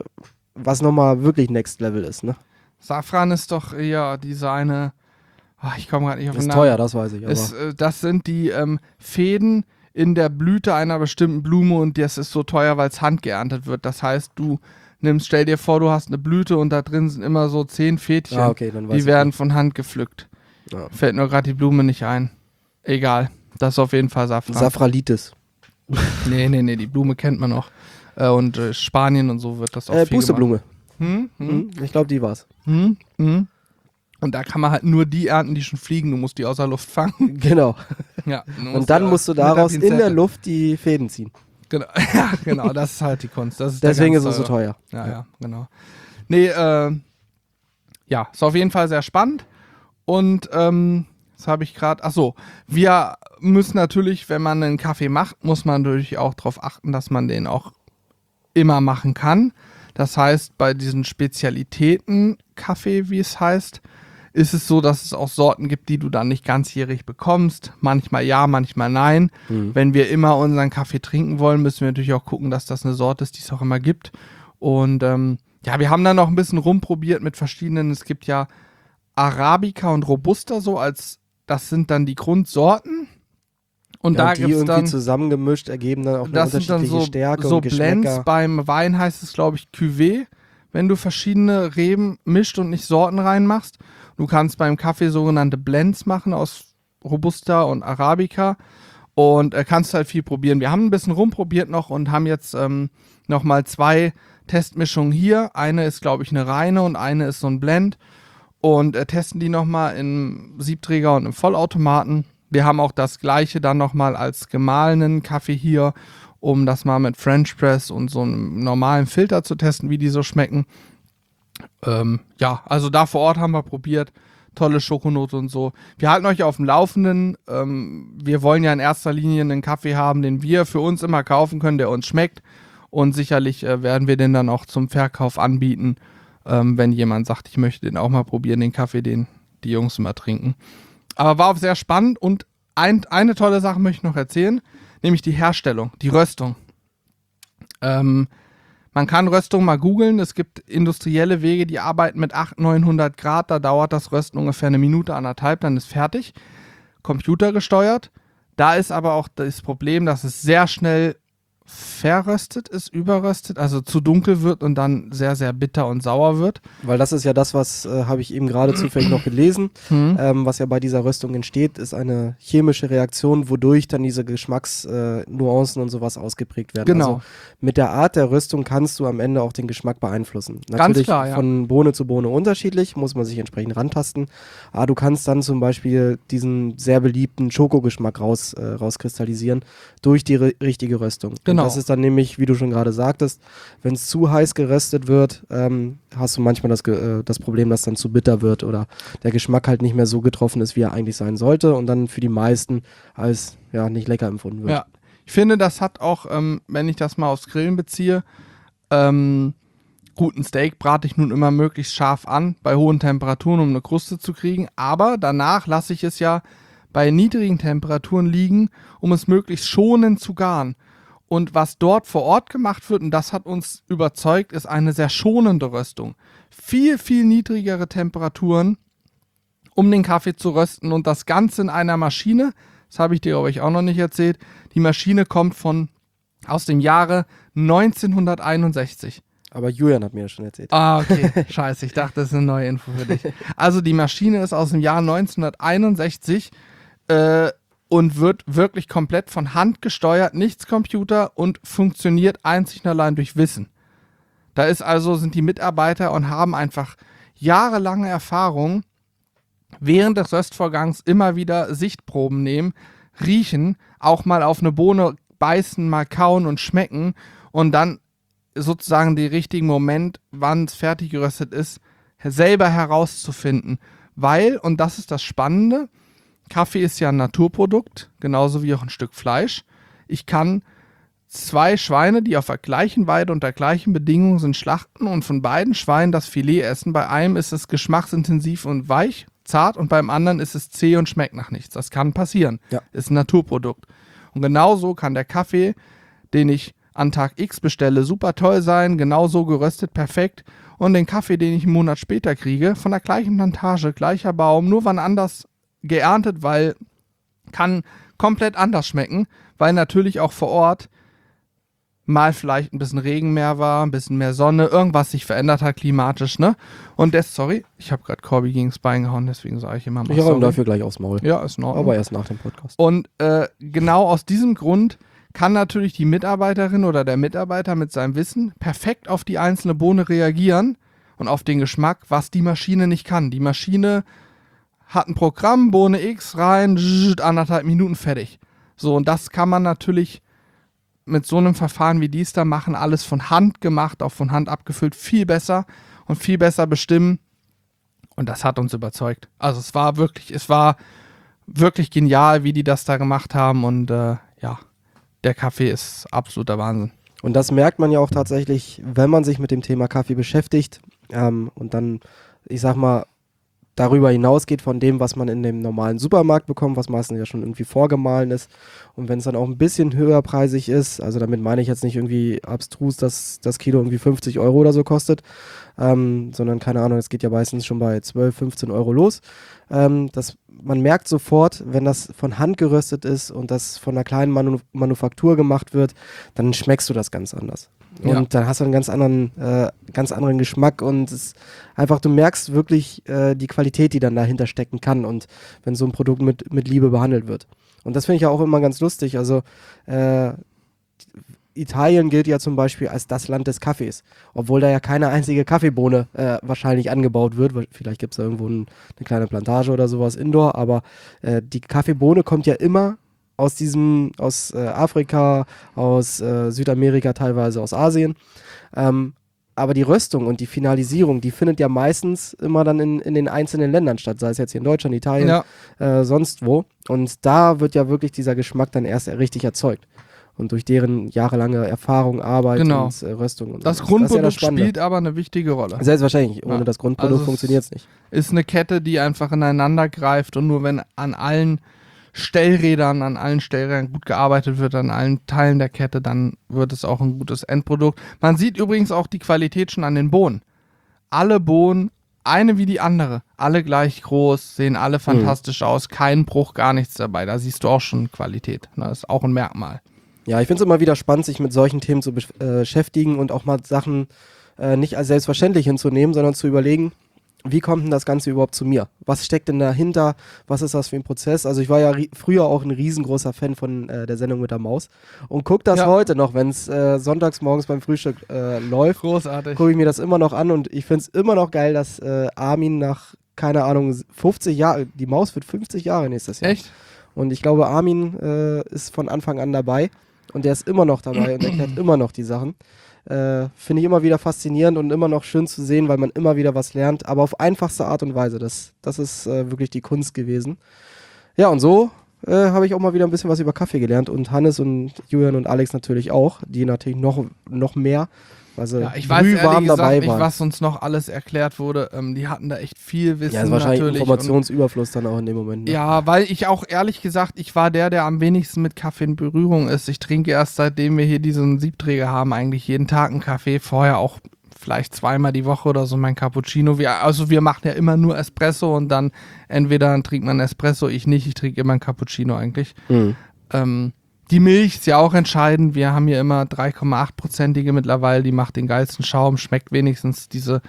nochmal wirklich Next Level ist, ne? Safran ist doch eher diese eine, ich komme gerade nicht auf den Namen. Ist teuer, das weiß ich. Aber Das sind die Fäden in der Blüte einer bestimmten Blume und das ist so teuer, weil es handgeerntet wird. Das heißt, stell dir vor, du hast eine Blüte und da drin sind immer so 10 Fädchen. Okay, dann weiß die ich werden nicht. von Hand gepflückt. Ja. Fällt nur gerade die Blume nicht ein. Egal. Das ist auf jeden Fall Safran. Safralitis. Nee, die Blume kennt man noch. Und Spanien und so wird das auch viel Pusteblume. gemacht. Ich glaube, die war's. Und da kann man halt nur die ernten, die schon fliegen. Du musst die aus der Luft fangen. Genau. Ja, Und dann musst du daraus in der Luft die Fäden ziehen. Genau, ja, genau, das ist halt die Kunst. Das ist Deswegen der ist ganz es so teuer. Ja, genau. Nee, ja, ist auf jeden Fall sehr spannend. Und das habe ich gerade, achso, wir müssen natürlich, wenn man einen Kaffee macht, muss man natürlich auch darauf achten, dass man den auch immer machen kann. Das heißt, bei diesen Spezialitäten-Kaffee, wie es heißt, ist es so, dass es auch Sorten gibt, die du dann nicht ganzjährig bekommst. Manchmal ja, manchmal nein. Wenn wir immer unseren Kaffee trinken wollen, müssen wir natürlich auch gucken, dass das eine Sorte ist, die es auch immer gibt. Und ja, wir haben dann noch ein bisschen rumprobiert mit verschiedenen. Es gibt ja Arabica und Robusta so das sind dann die Grundsorten. Und Ja, da und die gibt es irgendwie dann zusammengemischt ergeben dann auch eine das sind dann unterschiedliche so, Stärke so und Geschmäcker. Blends. Beim Wein heißt es, glaube ich, Cuvée, wenn du verschiedene Reben mischt und nicht Sorten reinmachst. Du kannst beim Kaffee sogenannte Blends machen aus Robusta und Arabica und kannst halt viel probieren. Wir haben ein bisschen rumprobiert noch und haben jetzt nochmal 2 Testmischungen hier. Eine ist, glaube ich, eine reine und eine ist so ein Blend und testen die nochmal im Siebträger und im Vollautomaten. Wir haben auch das gleiche dann nochmal als gemahlenen Kaffee hier, um das mal mit French Press und so einem normalen Filter zu testen, wie die so schmecken. Ja, also da vor Ort haben wir probiert. Tolle Schokonote und so. Wir halten euch auf dem Laufenden. Wir wollen ja in erster Linie einen Kaffee haben, den wir für uns immer kaufen können, der uns schmeckt. Und sicherlich werden wir den dann auch zum Verkauf anbieten, wenn jemand sagt, ich möchte den auch mal probieren, den Kaffee, den die Jungs immer trinken. Aber war auch sehr spannend und eine tolle Sache möchte ich noch erzählen, nämlich die Herstellung, die Röstung. Man kann Röstung mal googeln, es gibt industrielle Wege, die arbeiten mit 800-900 Grad, da dauert das Rösten ungefähr 1 Minute, 1,5, dann ist fertig, computergesteuert. Da ist aber auch das Problem, dass es sehr schnell verröstet ist, überröstet, also zu dunkel wird und dann sehr, sehr bitter und sauer wird. Weil das ist ja das, was habe ich eben gerade zufällig noch gelesen, was ja bei dieser Röstung entsteht, ist eine chemische Reaktion, wodurch dann diese Geschmacksnuancen und sowas ausgeprägt werden. Genau. Also mit der Art der Röstung kannst du am Ende auch den Geschmack beeinflussen. Ganz Natürlich klar, ja. von Bohne zu Bohne unterschiedlich, muss man sich entsprechend rantasten. Aber du kannst dann zum Beispiel diesen sehr beliebten Schokogeschmack rauskristallisieren durch die richtige Röstung. Genau. Und das ist dann nämlich, wie du schon gerade sagtest, wenn es zu heiß geröstet wird, hast du manchmal das Problem, dass dann zu bitter wird oder der Geschmack halt nicht mehr so getroffen ist, wie er eigentlich sein sollte und dann für die meisten als ja nicht lecker empfunden wird. Ja, ich finde, das hat auch, wenn ich das mal aufs Grillen beziehe, guten Steak brate ich nun immer möglichst scharf an, bei hohen Temperaturen, um eine Kruste zu kriegen, aber danach lasse ich es ja bei niedrigen Temperaturen liegen, um es möglichst schonend zu garen. Und was dort vor Ort gemacht wird, und das hat uns überzeugt, ist eine sehr schonende Röstung. Viel, viel niedrigere Temperaturen, um den Kaffee zu rösten und das Ganze in einer Maschine. Das habe ich dir, glaube ich, auch noch nicht erzählt. Die Maschine kommt aus dem Jahre 1961. Aber Julian hat mir das schon erzählt. Ah, okay. Scheiße, ich dachte, das ist eine neue Info für dich. Also die Maschine ist aus dem Jahr 1961 und wird wirklich komplett von Hand gesteuert, nichts Computer und funktioniert einzig und allein durch Wissen. Sind die Mitarbeiter und haben einfach jahrelange Erfahrung, während des Röstvorgangs immer wieder Sichtproben nehmen, riechen, auch mal auf eine Bohne beißen, mal kauen und schmecken und dann sozusagen den richtigen Moment, wann es fertig geröstet ist, selber herauszufinden. Weil, und das ist das Spannende, Kaffee ist ja ein Naturprodukt, genauso wie auch ein Stück Fleisch. Ich kann 2 Schweine, die auf der gleichen Weide unter gleichen Bedingungen sind, schlachten und von beiden Schweinen das Filet essen. Bei einem ist es geschmacksintensiv und weich, zart und beim anderen ist es zäh und schmeckt nach nichts. Das kann passieren. Ja. Ist ein Naturprodukt. Und genauso kann der Kaffee, den ich an Tag X bestelle, super toll sein, genauso geröstet, perfekt. Und den Kaffee, den ich einen Monat später kriege, von der gleichen Plantage, gleicher Baum, nur wann anders geerntet, weil kann komplett anders schmecken, weil natürlich auch vor Ort mal vielleicht ein bisschen Regen mehr war, ein bisschen mehr Sonne, irgendwas sich verändert hat klimatisch, ne? Und sorry, ich habe gerade Corby gegen das Bein gehauen, deswegen sage ich immer mal Ich hau ihm sorry. dafür gleich aufs Maul. Ja, ist in Ordnung. Aber erst nach dem Podcast. Und genau aus diesem Grund kann natürlich die Mitarbeiterin oder der Mitarbeiter mit seinem Wissen perfekt auf die einzelne Bohne reagieren und auf den Geschmack, was die Maschine nicht kann. Die Maschine hat ein Programm, Bohne X rein, 1,5 Minuten fertig. So, und das kann man natürlich mit so einem Verfahren wie dies da machen, alles von Hand gemacht, auch von Hand abgefüllt, viel besser und viel besser bestimmen. Und das hat uns überzeugt. Also es war wirklich genial, wie die das da gemacht haben. Und der Kaffee ist absoluter Wahnsinn. Und das merkt man ja auch tatsächlich, wenn man sich mit dem Thema Kaffee beschäftigt und dann, ich sag mal, darüber hinausgeht von dem, was man in dem normalen Supermarkt bekommt, was meistens ja schon irgendwie vorgemahlen ist. Und wenn es dann auch ein bisschen höherpreisig ist, also damit meine ich jetzt nicht irgendwie abstrus, dass das Kilo irgendwie 50 € oder so kostet, sondern keine Ahnung, es geht ja meistens schon bei 12, 15 € los. Man merkt sofort, wenn das von Hand geröstet ist und das von einer kleinen Manufaktur gemacht wird, dann schmeckst du das ganz anders. Und dann hast du einen ganz anderen Geschmack und du merkst wirklich die Qualität, die dann dahinter stecken kann und wenn so ein Produkt mit Liebe behandelt wird. Und das finde ich ja auch immer ganz lustig. Also Italien gilt ja zum Beispiel als das Land des Kaffees, obwohl da ja keine einzige Kaffeebohne wahrscheinlich angebaut wird. Vielleicht gibt es da irgendwo eine kleine Plantage oder sowas indoor, aber die Kaffeebohne kommt ja immer aus Afrika, aus Südamerika, teilweise aus Asien. Aber die Röstung und die Finalisierung, die findet ja meistens immer dann in den einzelnen Ländern statt, sei es jetzt hier in Deutschland, Italien, sonst wo. Und da wird ja wirklich dieser Geschmack dann erst richtig erzeugt. Und durch deren jahrelange Erfahrung, Arbeit und Röstung. Und das Grundprodukt spielt aber eine wichtige Rolle. Selbstverständlich, ohne das Grundprodukt funktioniert es nicht. Ist eine Kette, die einfach ineinander greift und nur wenn an allen Stellrädern gut gearbeitet wird, an allen Teilen der Kette, dann wird es auch ein gutes Endprodukt. Man sieht übrigens auch die Qualität schon an den Bohnen. Alle Bohnen, eine wie die andere, alle gleich groß, sehen alle fantastisch aus, kein Bruch, gar nichts dabei. Da siehst du auch schon Qualität. Das ist auch ein Merkmal. Ja, ich finde es immer wieder spannend, sich mit solchen Themen zu beschäftigen und auch mal Sachen nicht als selbstverständlich hinzunehmen, sondern zu überlegen, wie kommt denn das Ganze überhaupt zu mir? Was steckt denn dahinter? Was ist das für ein Prozess? Also ich war ja früher auch ein riesengroßer Fan von der Sendung mit der Maus und gucke das heute noch, wenn es sonntags morgens beim Frühstück läuft. Großartig. Gucke ich mir das immer noch an und ich finde es immer noch geil, dass Armin nach, keine Ahnung, 50 Jahren, die Maus wird 50 Jahre nächstes Jahr. Echt? Und ich glaube, Armin ist von Anfang an dabei und der ist immer noch dabei und erklärt immer noch die Sachen. Finde ich immer wieder faszinierend und immer noch schön zu sehen, weil man immer wieder was lernt, aber auf einfachste Art und Weise. Das ist wirklich die Kunst gewesen. Ja, und so habe ich auch mal wieder ein bisschen was über Kaffee gelernt und Hannes und Julian und Alex natürlich auch, die natürlich noch mehr, weil sie ich weiß ehrlich dabei gesagt waren. nicht, was uns noch alles erklärt wurde. Die hatten da echt viel Wissen. Ja, ist wahrscheinlich natürlich. Informationsüberfluss dann auch in dem Moment. Ne? Ja, weil ich auch ehrlich gesagt, ich war der am wenigsten mit Kaffee in Berührung ist. Ich trinke erst seitdem wir hier diesen Siebträger haben, eigentlich jeden Tag einen Kaffee. Vorher auch vielleicht zweimal die Woche oder so mein Cappuccino. Wir machen ja immer nur Espresso und dann entweder trinkt man Espresso, ich nicht. Ich trinke immer einen Cappuccino eigentlich. Die Milch ist ja auch entscheidend. Wir haben hier immer 3,8%ige mittlerweile. Die macht den geilsten Schaum. Schmeckt wenigstens diese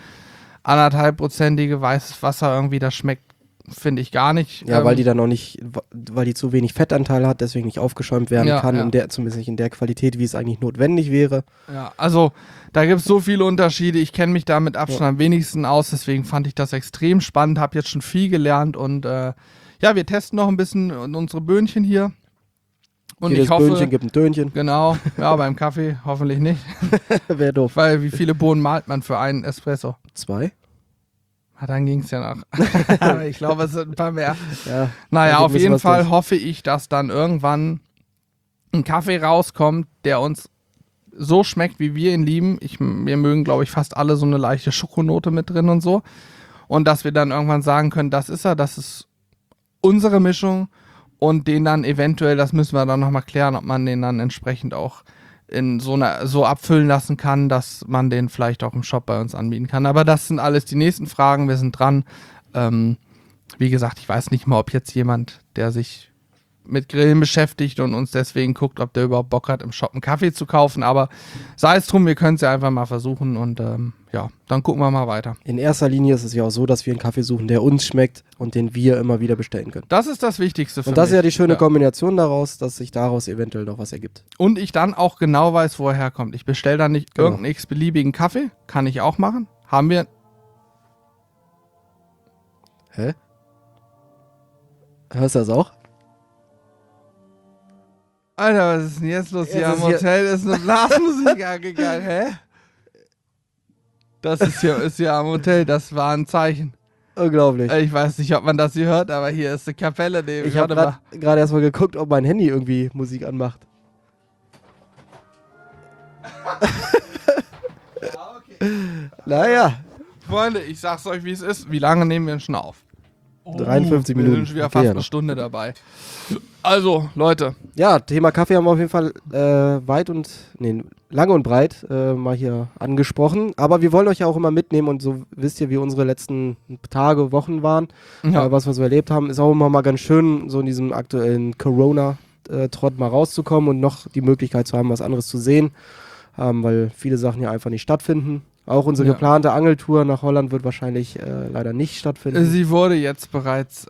1,5%ige weißes Wasser irgendwie. Das schmeckt, finde ich, gar nicht. Ja, weil die dann noch nicht, weil die zu wenig Fettanteil hat, deswegen nicht aufgeschäumt werden kann. Zumindest nicht in der Qualität, wie es eigentlich notwendig wäre. Ja, also da gibt es so viele Unterschiede. Ich kenne mich da mit Abstand am wenigsten aus. Deswegen fand ich das extrem spannend. Habe jetzt schon viel gelernt. Und wir testen noch ein bisschen unsere Böhnchen hier. Und jedes ich hoffe, Böhnchen gibt ein Tönchen. Genau, ja, beim Kaffee hoffentlich nicht. Wäre doof. Weil wie viele Bohnen malt man für einen Espresso? 2? Dann ging es ja noch. Ich glaube, es sind ein paar mehr. Ja, naja, auf jeden Fall hoffe ich, dass dann irgendwann ein Kaffee rauskommt, der uns so schmeckt, wie wir ihn lieben. Wir mögen, glaube ich, fast alle so eine leichte Schokonote mit drin und so. Und dass wir dann irgendwann sagen können, das ist unsere Mischung. Und den dann eventuell, das müssen wir dann nochmal klären, ob man den dann entsprechend auch so abfüllen lassen kann, dass man den vielleicht auch im Shop bei uns anbieten kann. Aber das sind alles die nächsten Fragen, wir sind dran. Wie gesagt, ich weiß nicht mal, ob jetzt jemand, der sich mit Grillen beschäftigt und uns deswegen guckt, ob der überhaupt Bock hat, im Shop einen Kaffee zu kaufen. Aber sei es drum, wir können es ja einfach mal versuchen und dann gucken wir mal weiter. In erster Linie ist es ja auch so, dass wir einen Kaffee suchen, der uns schmeckt und den wir immer wieder bestellen können. Das ist das Wichtigste für mich. Und das ist ja die schöne Kombination daraus, dass sich daraus eventuell noch was ergibt. Und ich dann auch genau weiß, wo er herkommt. Ich bestelle dann nicht Genau. irgendeinen x-beliebigen Kaffee. Kann ich auch machen. Haben wir. Hä? Hörst du das auch? Alter, was ist denn jetzt los? Hier Jetzt am ist hier- Hotel ist eine Blasmusik angegangen, hä? Das ist hier am Hotel, das war ein Zeichen. Unglaublich. Ich weiß nicht, ob man das hier hört, aber hier ist eine Kapelle neben. Ich habe gerade erstmal geguckt, ob mein Handy irgendwie Musik anmacht. Naja, Freunde, ich sag's euch, wie es ist. Wie lange nehmen wir denn schon auf? 53 Wir Minuten. sind schon wieder Okay, fast ja eine noch. Stunde dabei. Also, Leute, Ja, Thema Kaffee haben wir auf jeden Fall lang und breit mal hier angesprochen. Aber wir wollen euch ja auch immer mitnehmen und so wisst ihr, wie unsere letzten Tage, Wochen waren, was wir so erlebt haben. Ist auch immer mal ganz schön, so in diesem aktuellen Corona-Trott mal rauszukommen und noch die Möglichkeit zu haben, was anderes zu sehen, weil viele Sachen ja einfach nicht stattfinden. Auch unsere Ja. geplante Angeltour nach Holland wird wahrscheinlich leider nicht stattfinden. sie wurde jetzt bereits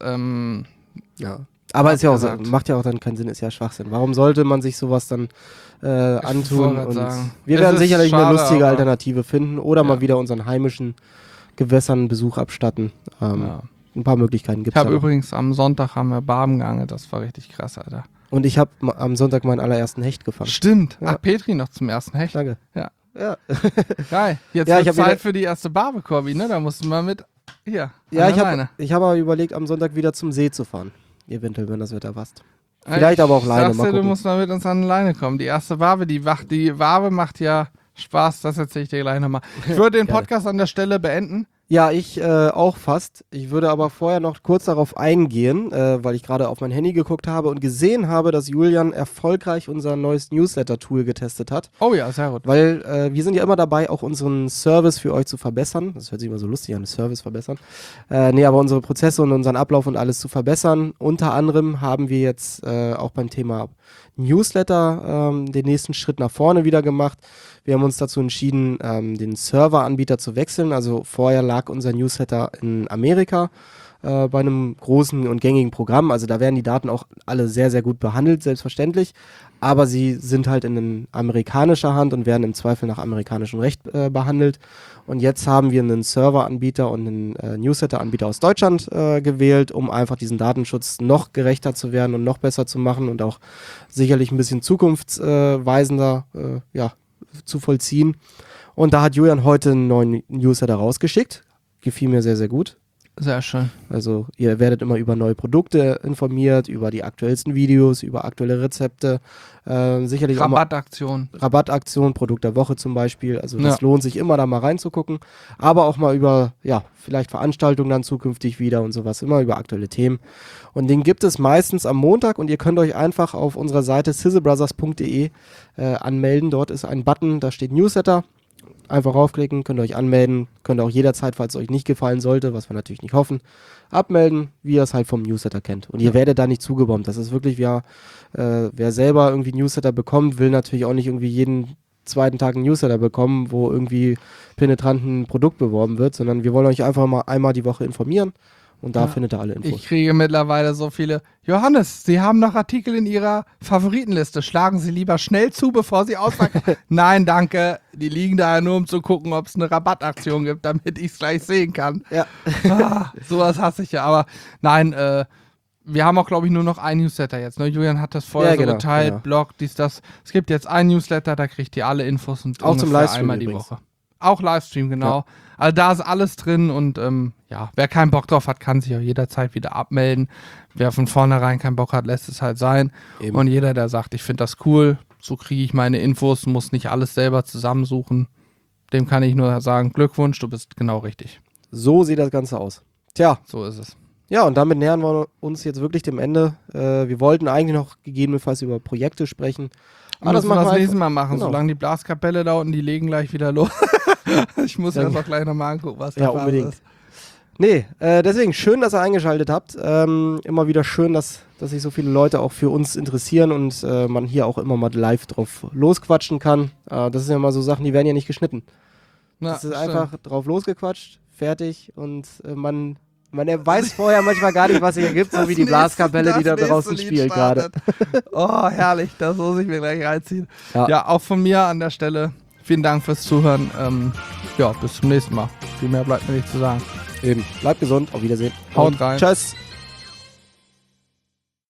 Ja. Aber ist ja auch so, abgesagt. macht ja auch dann keinen Sinn, ist ja Schwachsinn. Warum sollte man sich sowas dann antun? wollte Und sagen, wir es werden ist sicherlich eine schade, lustige aber- Alternative finden oder Ja. mal wieder unseren heimischen Gewässern Besuch abstatten. ja. Ein paar Möglichkeiten gibt Ich es. habe übrigens am Sonntag haben wir Barben geangelt, das war richtig krass, Alter. Und ich habe am Sonntag meinen allerersten Hecht gefangen. Stimmt. Ja. Ach, Petri noch zum ersten Hecht. Danke. Ja. Ja. Geil. Jetzt Ja, ich wird hab wieder- Zeit für die erste Barbe, Corby, ne? Da mussten wir mit. Hier. Ja, an ich der habe Leine. aber überlegt, am Sonntag wieder zum See zu fahren. Eventuell, wenn das Wetter passt. Vielleicht aber auch Leine, Sagst mal du gucken. musst mal mit uns an die Leine kommen. Die erste Barbe, die Barbe macht ja Spaß, das erzähle ich dir gleich nochmal. Ich würde den Gerne. Podcast an der Stelle beenden. Ja, ich auch fast. Ich würde aber vorher noch kurz darauf eingehen, weil ich gerade auf mein Handy geguckt habe und gesehen habe, dass Julian erfolgreich unser neues Newsletter-Tool getestet hat. Oh ja, sehr gut. Weil wir sind ja immer dabei, auch unseren Service für euch zu verbessern. Das hört sich immer so lustig an, Service verbessern. Aber unsere Prozesse und unseren Ablauf und alles zu verbessern. Unter anderem haben wir jetzt auch beim Thema Newsletter den nächsten Schritt nach vorne wieder gemacht. Wir haben uns dazu entschieden, den Serveranbieter zu wechseln. Also vorher lag unser Newsletter in Amerika bei einem großen und gängigen Programm. Also da werden die Daten auch alle sehr, sehr gut behandelt, selbstverständlich. Aber sie sind halt in amerikanischer Hand und werden im Zweifel nach amerikanischem Recht behandelt. Und jetzt haben wir einen Serveranbieter und einen Newsletter-Anbieter aus Deutschland gewählt, um einfach diesen Datenschutz noch gerechter zu werden und noch besser zu machen und auch sicherlich ein bisschen zukunftsweisender zu vollziehen. Und da hat Julian heute einen neuen Newsletter rausgeschickt. Gefiel mir sehr, sehr gut. Sehr schön. Also ihr werdet immer über neue Produkte informiert, über die aktuellsten Videos, über aktuelle Rezepte, sicherlich auch mal Rabattaktion. Rabattaktion, Produkt der Woche zum Beispiel. Also das lohnt sich immer, da mal reinzugucken. Aber auch mal über, vielleicht Veranstaltungen dann zukünftig wieder und sowas, immer über aktuelle Themen. Und den gibt es meistens am Montag und ihr könnt euch einfach auf unserer Seite sizzlebrothers.de anmelden. Dort ist ein Button, da steht Newsletter. Einfach raufklicken, könnt ihr euch anmelden, könnt ihr auch jederzeit, falls es euch nicht gefallen sollte, was wir natürlich nicht hoffen, abmelden, wie ihr es halt vom Newsletter kennt. Und ihr werdet da nicht zugebombt. Das ist wirklich, wer selber irgendwie Newsletter bekommt, will natürlich auch nicht irgendwie jeden zweiten Tag einen Newsletter bekommen, wo irgendwie penetrant ein Produkt beworben wird, sondern wir wollen euch einfach mal einmal die Woche informieren und da findet ihr alle Infos. Ich kriege mittlerweile so viele. Johannes, Sie haben noch Artikel in Ihrer Favoritenliste. Schlagen Sie lieber schnell zu, bevor Sie ausverkaufen. Nein, danke. Die liegen da ja nur, um zu gucken, ob es eine Rabattaktion gibt, damit ich es gleich sehen kann. Ja. Sowas hasse ich ja. Aber nein, wir haben auch, glaube ich, nur noch ein Newsletter jetzt. Ne? Julian hat das vorher so geteilt, genau. Blog, dies, das. Es gibt jetzt ein Newsletter, da kriegt ihr alle Infos und Auch zum ungefähr Livestream einmal die übrigens. Woche. Auch Livestream, genau. Ja. Also da ist alles drin und wer keinen Bock drauf hat, kann sich auch jederzeit wieder abmelden. Wer von vornherein keinen Bock hat, lässt es halt sein. Eben. Und jeder, der sagt, ich finde das cool, so kriege ich meine Infos, muss nicht alles selber zusammensuchen, dem kann ich nur sagen, Glückwunsch, du bist genau richtig. So sieht das Ganze aus. Tja, So ist es. ja, und damit nähern wir uns jetzt wirklich dem Ende. Wir wollten eigentlich noch gegebenenfalls über Projekte sprechen. Aber das machen wir das wir nächste Mal machen, genau. solange die Blaskapelle da unten, die legen gleich wieder los. Ich muss mir Ja. das auch gleich nochmal angucken, was da Ja, Phase unbedingt. ist. Nee, deswegen schön, dass ihr eingeschaltet habt. Immer wieder schön, dass sich so viele Leute auch für uns interessieren und man hier auch immer mal live drauf losquatschen kann. Das sind ja mal so Sachen, die werden ja nicht geschnitten. Das ist einfach drauf losgequatscht, fertig und man weiß vorher manchmal gar nicht, was sich ergibt, so wie die Blaskapelle, die da draußen spielt gerade. Oh, herrlich, das muss ich mir gleich reinziehen. Ja, auch von mir an der Stelle vielen Dank fürs Zuhören. Ja, bis zum nächsten Mal. Viel mehr bleibt mir nicht zu sagen. Eben. Bleibt gesund, auf Wiedersehen. Haut rein. Tschüss.